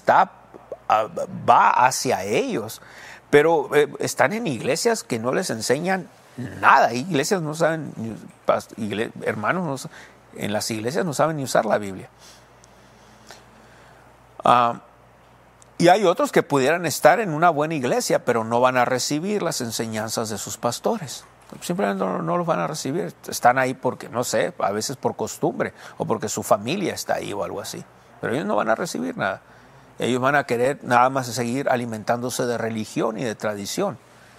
va hacia ellos, pero están en iglesias que no les enseñan nada. Iglesias no saben, hermanos en las iglesias no saben ni usar la Biblia. Y hay otros que pudieran estar en una buena iglesia, pero no van a recibir las enseñanzas de sus pastores. Simplemente no los van a recibir. Están ahí porque, no sé, a veces por costumbre o porque su familia está ahí o algo así. Pero ellos no van a recibir nada. Ellos van a querer nada más seguir alimentándose de religión y de tradición.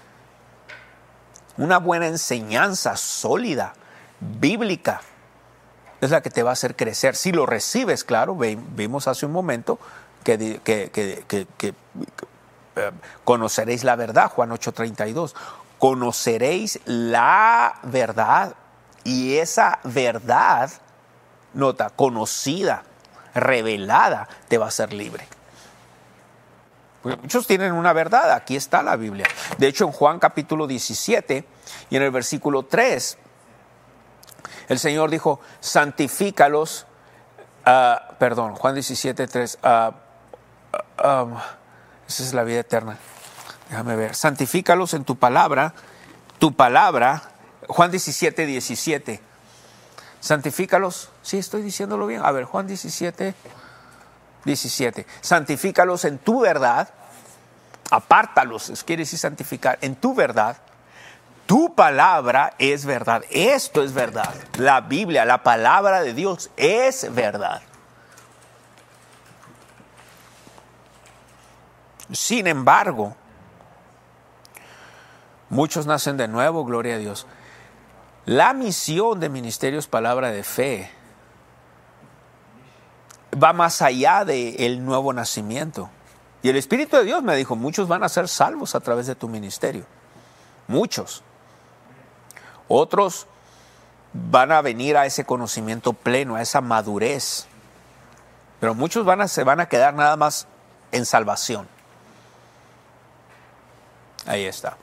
Una buena enseñanza sólida, bíblica, es la que te va a hacer crecer. Si lo recibes, claro, vimos hace un momento que conoceréis la verdad, Juan 8:32. Conoceréis la verdad, y esa verdad, nota, conocida, revelada, te va a hacer libre. Porque muchos tienen una verdad, aquí está la Biblia. De hecho, en Juan capítulo 17 y en el versículo 3, el Señor dijo, santifícalos, Juan 17, 3, esa es la vida eterna. Déjame ver. Santifícalos en tu palabra, Juan 17, 17. Santifícalos, sí, estoy diciéndolo bien. A ver, Juan 17, 17. Santifícalos en tu verdad, apártalos, quiere decir santificar, en tu verdad. Tu palabra es verdad. Esto es verdad. La Biblia, la palabra de Dios es verdad. Sin embargo, muchos nacen de nuevo, gloria a Dios. La misión de Ministerios Palabra de Fe va más allá del nuevo nacimiento. Y el Espíritu de Dios me dijo, muchos van a ser salvos a través de tu ministerio. Muchos. Otros van a venir a ese conocimiento pleno, a esa madurez. Pero muchos se van a quedar nada más en salvación. Ahí está.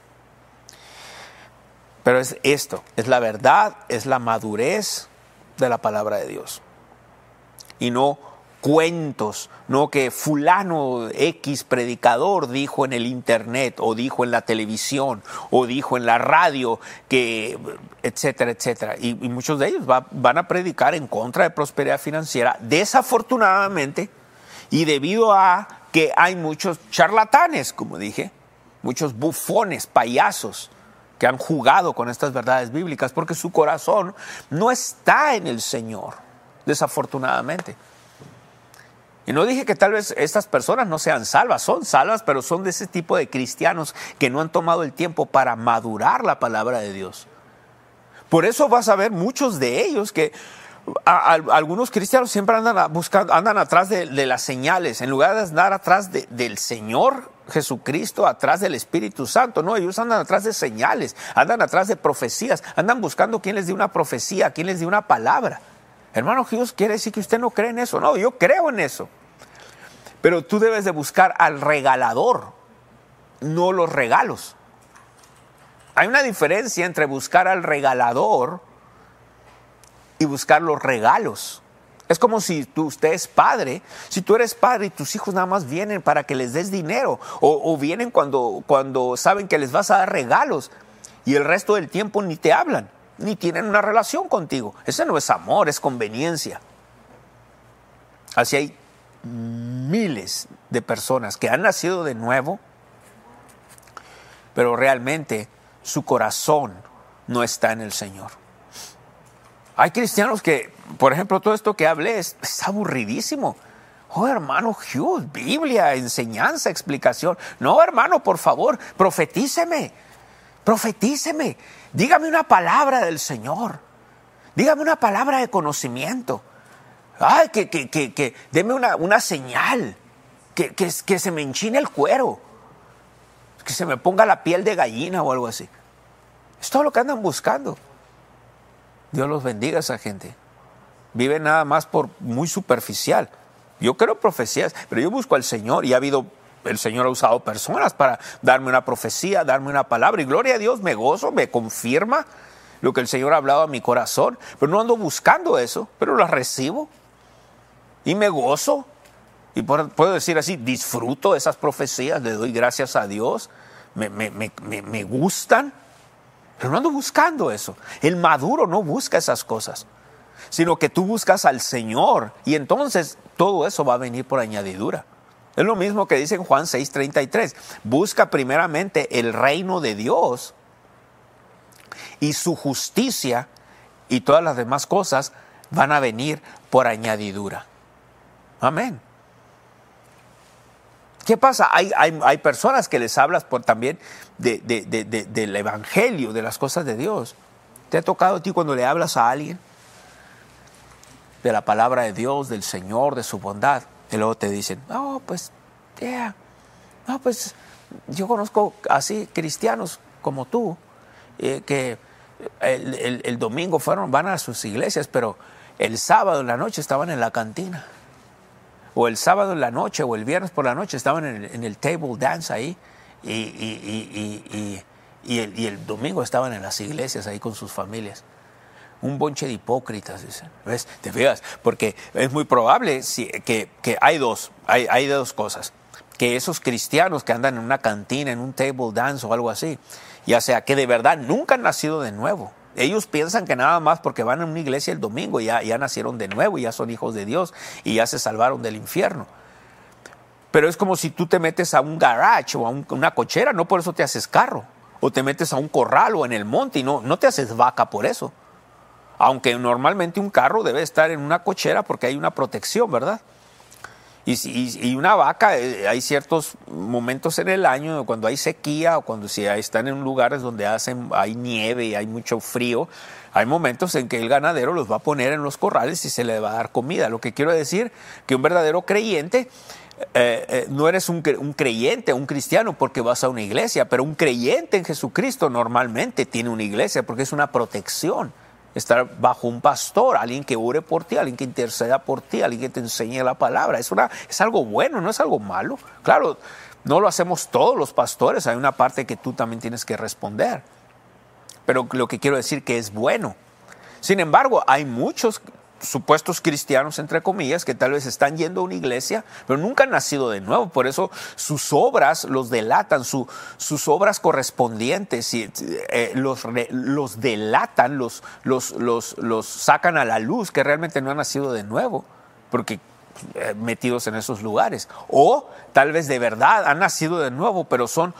Pero es esto, es la verdad, es la madurez de la palabra de Dios. Y no cuentos, no que fulano X predicador dijo en el internet, o dijo en la televisión, o dijo en la radio, que etcétera, etcétera. Y muchos de ellos van a predicar en contra de prosperidad financiera, desafortunadamente, y debido a que hay muchos charlatanes, como dije, muchos bufones, payasos, que han jugado con estas verdades bíblicas porque su corazón no está en el Señor, desafortunadamente. Y no dije que tal vez estas personas no sean salvas, son salvas, pero son de ese tipo de cristianos que no han tomado el tiempo para madurar la palabra de Dios. Por eso vas a ver muchos de ellos que Algunos cristianos siempre andan atrás de las señales, en lugar de andar atrás del Señor Jesucristo, atrás del Espíritu Santo. No, ellos andan atrás de señales, andan atrás de profecías, andan buscando quién les dé una profecía, quién les dé una palabra. Hermano, Dios quiere decir que usted no cree en eso. No, yo creo en eso. Pero tú debes de buscar al regalador, no los regalos. Hay una diferencia entre buscar al regalador y buscar los regalos. Es como si usted es padre. Si tú eres padre y tus hijos nada más vienen para que les des dinero, o vienen cuando saben que les vas a dar regalos, y el resto del tiempo ni te hablan, ni tienen una relación contigo. Ese no es amor, es conveniencia. Así hay miles de personas que han nacido de nuevo, pero realmente su corazón no está en el Señor. Hay cristianos que, por ejemplo, todo esto que hablé es aburridísimo. Oh, hermano Hughes, Biblia, enseñanza, explicación. No, hermano, por favor, profetíceme. Dígame una palabra del Señor. Dígame una palabra de conocimiento. Ay, que deme una señal. Que se me enchine el cuero. Que se me ponga la piel de gallina o algo así. Es todo lo que andan buscando. Dios los bendiga a esa gente. Vive nada más por muy superficial. Yo creo profecías, pero yo busco al Señor y el Señor ha usado personas para darme una profecía, darme una palabra. Y gloria a Dios, me gozo, me confirma lo que el Señor ha hablado a mi corazón. Pero no ando buscando eso, pero las recibo y me gozo. Y puedo decir así, disfruto esas profecías, le doy gracias a Dios, me gustan. Pero no ando buscando eso. El maduro no busca esas cosas, sino que tú buscas al Señor y entonces todo eso va a venir por añadidura. Es lo mismo que dice en Juan 6:33. Busca primeramente el reino de Dios y su justicia, y todas las demás cosas van a venir por añadidura. Amén. ¿Qué pasa? Hay personas que les hablas también del evangelio, de las cosas de Dios. ¿Te ha tocado a ti cuando le hablas a alguien de la palabra de Dios, del Señor, de su bondad? Y luego te dicen, pues yo conozco así cristianos como tú, que el domingo van a sus iglesias, pero el sábado en la noche estaban en la cantina. O el sábado en la noche o el viernes por la noche estaban en el table dance ahí y el domingo estaban en las iglesias ahí con sus familias. Un bonche de hipócritas, dicen. ¿Ves? ¿Te fijas? Porque es muy probable que hay dos cosas. Que esos cristianos que andan en una cantina, en un table dance o algo así, ya sea que de verdad nunca han nacido de nuevo. Ellos piensan que nada más porque van a una iglesia el domingo ya nacieron de nuevo, ya son hijos de Dios y ya se salvaron del infierno. Pero es como si tú te metes a un garage o a una cochera, no por eso te haces carro. O te metes a un corral o en el monte y no te haces vaca por eso. Aunque normalmente un carro debe estar en una cochera porque hay una protección, ¿verdad? Y una vaca, hay ciertos momentos en el año cuando hay sequía o cuando si están en lugares donde hay nieve y hay mucho frío, hay momentos en que el ganadero los va a poner en los corrales y se le va a dar comida. Lo que quiero decir que un verdadero creyente, no eres un creyente, un cristiano porque vas a una iglesia, pero un creyente en Jesucristo normalmente tiene una iglesia porque es una protección. Estar bajo un pastor, alguien que ore por ti, alguien que interceda por ti, alguien que te enseñe la palabra. Es algo bueno, no es algo malo. Claro, no lo hacemos todos los pastores, hay una parte que tú también tienes que responder. Pero lo que quiero decir que es bueno. Sin embargo, hay muchos supuestos cristianos, entre comillas, que tal vez están yendo a una iglesia, pero nunca han nacido de nuevo. Por eso sus obras los delatan, sus obras correspondientes los delatan, los sacan a la luz, que realmente no han nacido de nuevo, porque metidos en esos lugares. O tal vez de verdad han nacido de nuevo, pero son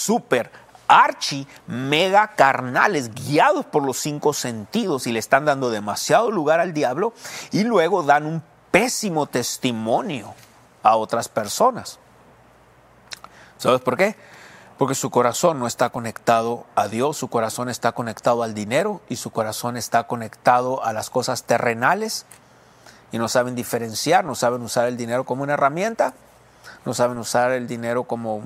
mega carnales, guiados por los 5 sentidos y le están dando demasiado lugar al diablo y luego dan un pésimo testimonio a otras personas. ¿Sabes por qué? Porque su corazón no está conectado a Dios, su corazón está conectado al dinero y su corazón está conectado a las cosas terrenales y no saben diferenciar, no saben usar el dinero como una herramienta, no saben usar el dinero como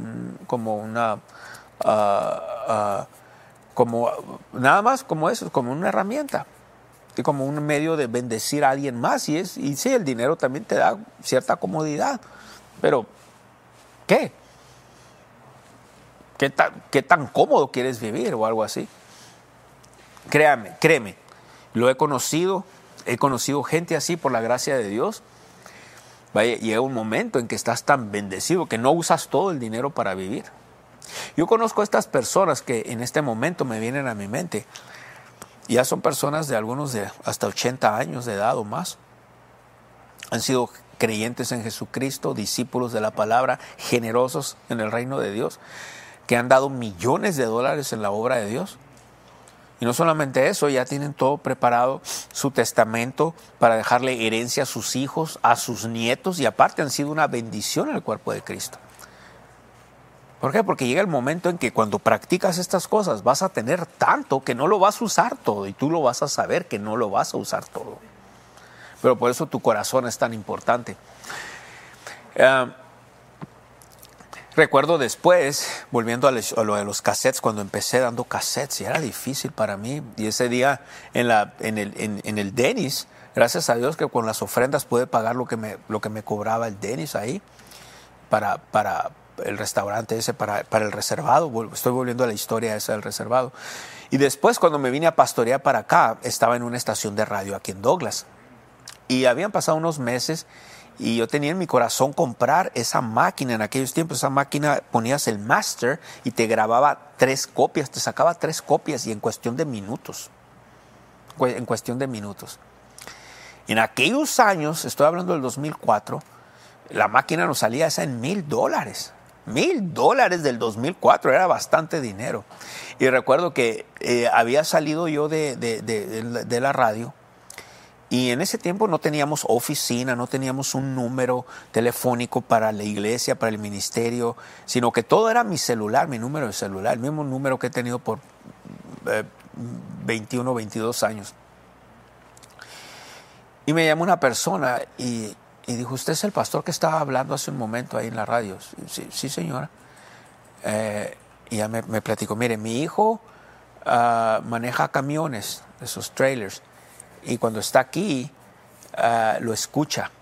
nada más como eso, como una herramienta y como un medio de bendecir a alguien más. Y sí, el dinero también te da cierta comodidad, pero ¿qué? ¿Qué tan cómodo quieres vivir o algo así? Créeme, lo he conocido gente así por la gracia de Dios. Llega un momento en que estás tan bendecido que no usas todo el dinero para vivir. Yo conozco a estas personas que en este momento me vienen a mi mente. Ya son personas de algunos de hasta 80 años de edad o más. Han sido creyentes en Jesucristo, discípulos de la palabra, generosos en el reino de Dios, que han dado millones de dólares en la obra de Dios. Y no solamente eso, ya tienen todo preparado, su testamento para dejarle herencia a sus hijos, a sus nietos, y aparte han sido una bendición en el cuerpo de Cristo. ¿Por qué? Porque llega el momento en que cuando practicas estas cosas vas a tener tanto que no lo vas a usar todo, y tú lo vas a saber que no lo vas a usar todo. Pero por eso tu corazón es tan importante. Recuerdo después, volviendo a lo de los cassettes, cuando empecé dando cassettes, y era difícil para mí. Y ese día en el Denny's, gracias a Dios que con las ofrendas pude pagar lo que me cobraba el Denny's ahí para el restaurante ese, para el reservado. Estoy volviendo a la historia esa del reservado. Y después, cuando me vine a pastorear para acá, estaba en una estación de radio aquí en Douglas. Y habían pasado unos meses y yo tenía en mi corazón comprar esa máquina. En aquellos tiempos esa máquina ponías el master y te grababa 3 copias, te sacaba 3 copias y en cuestión de minutos. En aquellos años, estoy hablando del 2004, la máquina nos salía esa en $1,000. $1,000 del 2004, era bastante dinero. Y recuerdo que había salido yo de la radio. Y en ese tiempo no teníamos oficina, no teníamos un número telefónico para la iglesia, para el ministerio, sino que todo era mi celular, mi número de celular, el mismo número que he tenido por 21, 22 años. Y me llamó una persona y dijo, ¿usted es el pastor que estaba hablando hace un momento ahí en la radio? Sí, señora. Y ya me platicó, mire, mi hijo maneja camiones, esos trailers. Y cuando está aquí, lo escucha.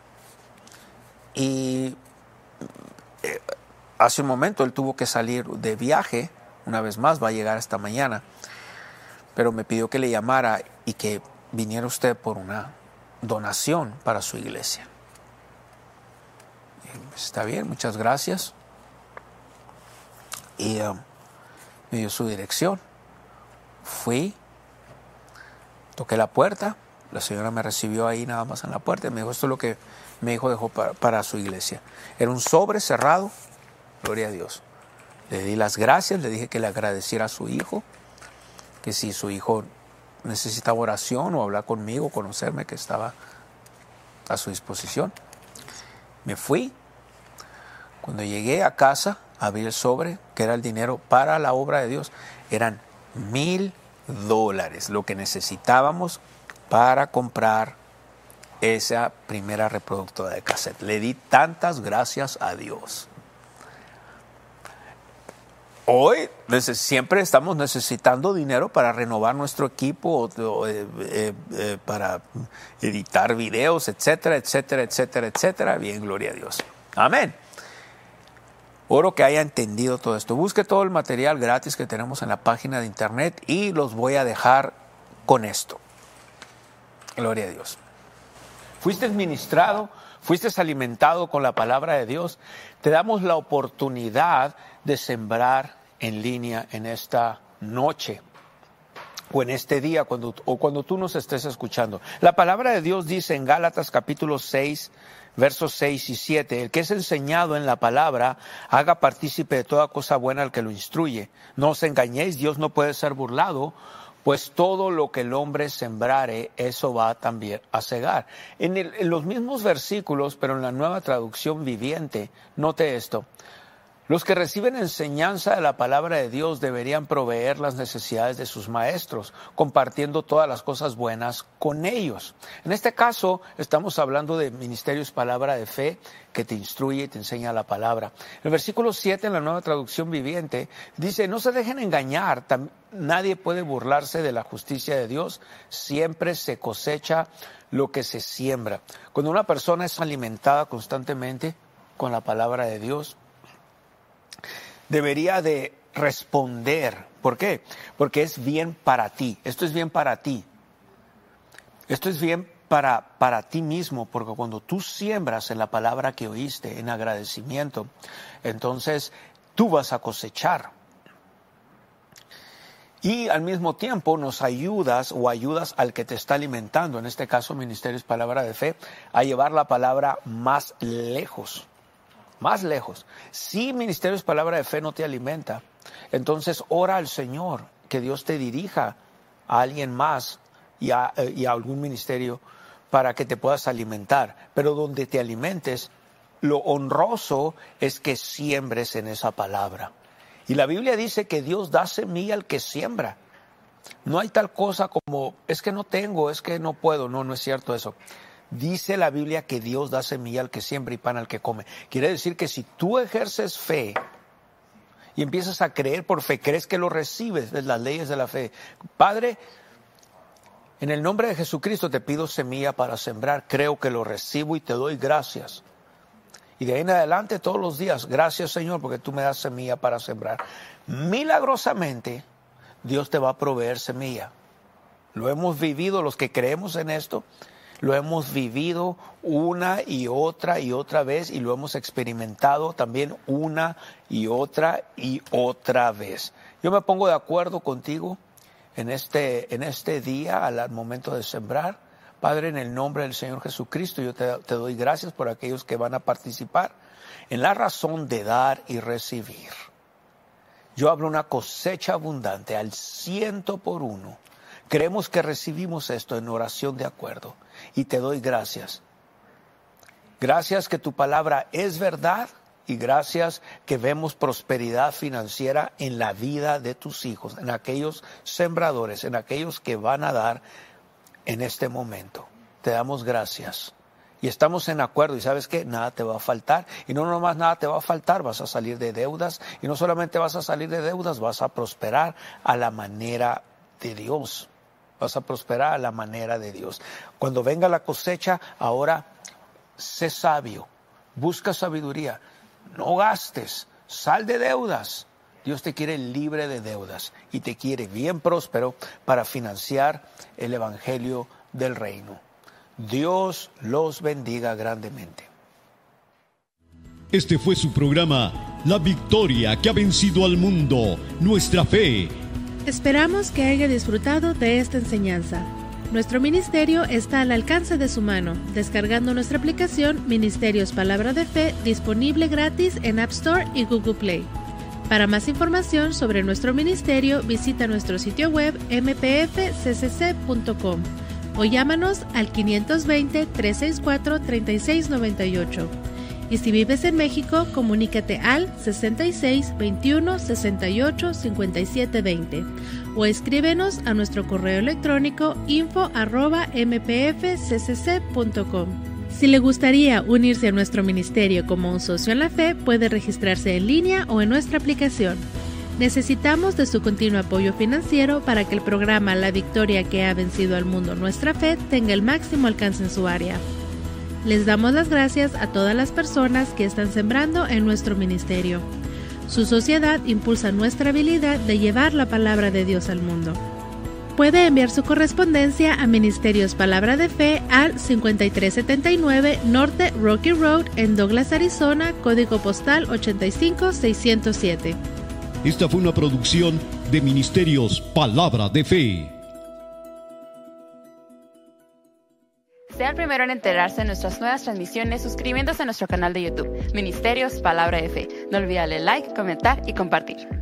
Y hace un momento él tuvo que salir de viaje, una vez más, va a llegar esta mañana, pero me pidió que le llamara y que viniera usted por una donación para su iglesia. Y, está bien, muchas gracias. Y me dio su dirección. Fui, toqué la puerta. La señora me recibió ahí nada más en la puerta y me dijo, esto es lo que mi hijo dejó para su iglesia. Era un sobre cerrado, gloria a Dios. Le di las gracias, le dije que le agradeciera a su hijo, que si su hijo necesitaba oración o hablar conmigo, conocerme, que estaba a su disposición. Me fui. Cuando llegué a casa, abrí el sobre, que era el dinero para la obra de Dios. Eran $1,000, lo que necesitábamos para comprar esa primera reproductora de cassette. Le di tantas gracias a Dios. Hoy siempre estamos necesitando dinero para renovar nuestro equipo, para editar videos, etcétera, etcétera, etcétera, etcétera. Bien, gloria a Dios. Amén. Oro que haya entendido todo esto. Busque todo el material gratis que tenemos en la página de internet y los voy a dejar con esto. Gloria a Dios. Fuiste ministrado, fuiste alimentado con la palabra de Dios. Te damos la oportunidad de sembrar en línea en esta noche o en este día cuando tú nos estés escuchando. La palabra de Dios dice en Gálatas capítulo 6, versos 6 y 7, el que es enseñado en la palabra, haga partícipe de toda cosa buena al que lo instruye. No os engañéis, Dios no puede ser burlado, pues todo lo que el hombre sembrare, eso va también a segar. En los mismos versículos, pero en la Nueva Traducción Viviente, note esto. Los que reciben enseñanza de la palabra de Dios deberían proveer las necesidades de sus maestros, compartiendo todas las cosas buenas con ellos. En este caso, estamos hablando de ministerios palabra de fe que te instruye y te enseña la palabra. El versículo 7 en la Nueva Traducción Viviente dice, no se dejen engañar, nadie puede burlarse de la justicia de Dios, siempre se cosecha lo que se siembra. Cuando una persona es alimentada constantemente con la palabra de Dios, debería de responder. ¿Por qué? Porque es bien para ti. Esto es bien para ti. Esto es bien para ti mismo, porque cuando tú siembras en la palabra que oíste, en agradecimiento, entonces tú vas a cosechar. Y al mismo tiempo nos ayudas o ayudas al que te está alimentando, en este caso Ministerios Palabra de Fe, a llevar la palabra más lejos. Más lejos. Si Ministerios Palabra de Fe no te alimenta, entonces ora al Señor que Dios te dirija a alguien más y a algún ministerio para que te puedas alimentar. Pero donde te alimentes, lo honroso es que siembres en esa palabra. Y la Biblia dice que Dios da semilla al que siembra. No hay tal cosa como, es que no tengo, es que no puedo. No es cierto eso. Dice la Biblia que Dios da semilla al que siembra y pan al que come. Quiere decir que si tú ejerces fe y empiezas a creer por fe, crees que lo recibes de las leyes de la fe. Padre, en el nombre de Jesucristo te pido semilla para sembrar. Creo que lo recibo y te doy gracias. Y de ahí en adelante todos los días, gracias Señor porque tú me das semilla para sembrar. Milagrosamente Dios te va a proveer semilla. Lo hemos vivido los que creemos en esto. Lo hemos vivido una y otra vez y lo hemos experimentado también una y otra vez. Yo me pongo de acuerdo contigo en este día al momento de sembrar. Padre, en el nombre del Señor Jesucristo, yo te doy gracias por aquellos que van a participar en la razón de dar y recibir. Yo hablo una cosecha abundante al 100%. Creemos que recibimos esto en oración de acuerdo. Y te doy gracias. Gracias que tu palabra es verdad y gracias que vemos prosperidad financiera en la vida de tus hijos, en aquellos sembradores, en aquellos que van a dar en este momento. Te damos gracias. Y estamos en acuerdo y ¿sabes qué? Nada te va a faltar. Y no nomás nada te va a faltar, vas a salir de deudas. Y no solamente vas a salir de deudas, vas a prosperar a la manera de Dios. Vas a prosperar a la manera de Dios. Cuando venga la cosecha, ahora sé sabio, busca sabiduría, no gastes, sal de deudas. Dios te quiere libre de deudas y te quiere bien próspero para financiar el evangelio del reino. Dios los bendiga grandemente. Este fue su programa, La Victoria que ha vencido al mundo, nuestra fe. Esperamos que haya disfrutado de esta enseñanza. Nuestro ministerio está al alcance de su mano, descargando nuestra aplicación Ministerios Palabra de Fe, disponible gratis en App Store y Google Play. Para más información sobre nuestro ministerio, visita nuestro sitio web mpfccc.com o llámanos al 520-364-3698. Y si vives en México, comunícate al 66 21 68 57 20 o escríbenos a nuestro correo electrónico info@mpfccc.com. Si le gustaría unirse a nuestro ministerio como un socio en la fe, puede registrarse en línea o en nuestra aplicación. Necesitamos de su continuo apoyo financiero para que el programa La Victoria que ha vencido al mundo, nuestra fe, tenga el máximo alcance en su área. Les damos las gracias a todas las personas que están sembrando en nuestro ministerio. Su sociedad impulsa nuestra habilidad de llevar la palabra de Dios al mundo. Puede enviar su correspondencia a Ministerios Palabra de Fe al 5379 Norte Rocky Road en Douglas, Arizona, código postal 85607. Esta fue una producción de Ministerios Palabra de Fe. Sea el primero en enterarse de nuestras nuevas transmisiones suscribiéndose a nuestro canal de YouTube, Ministerios Palabra de Fe. No olvide darle like, comentar y compartir.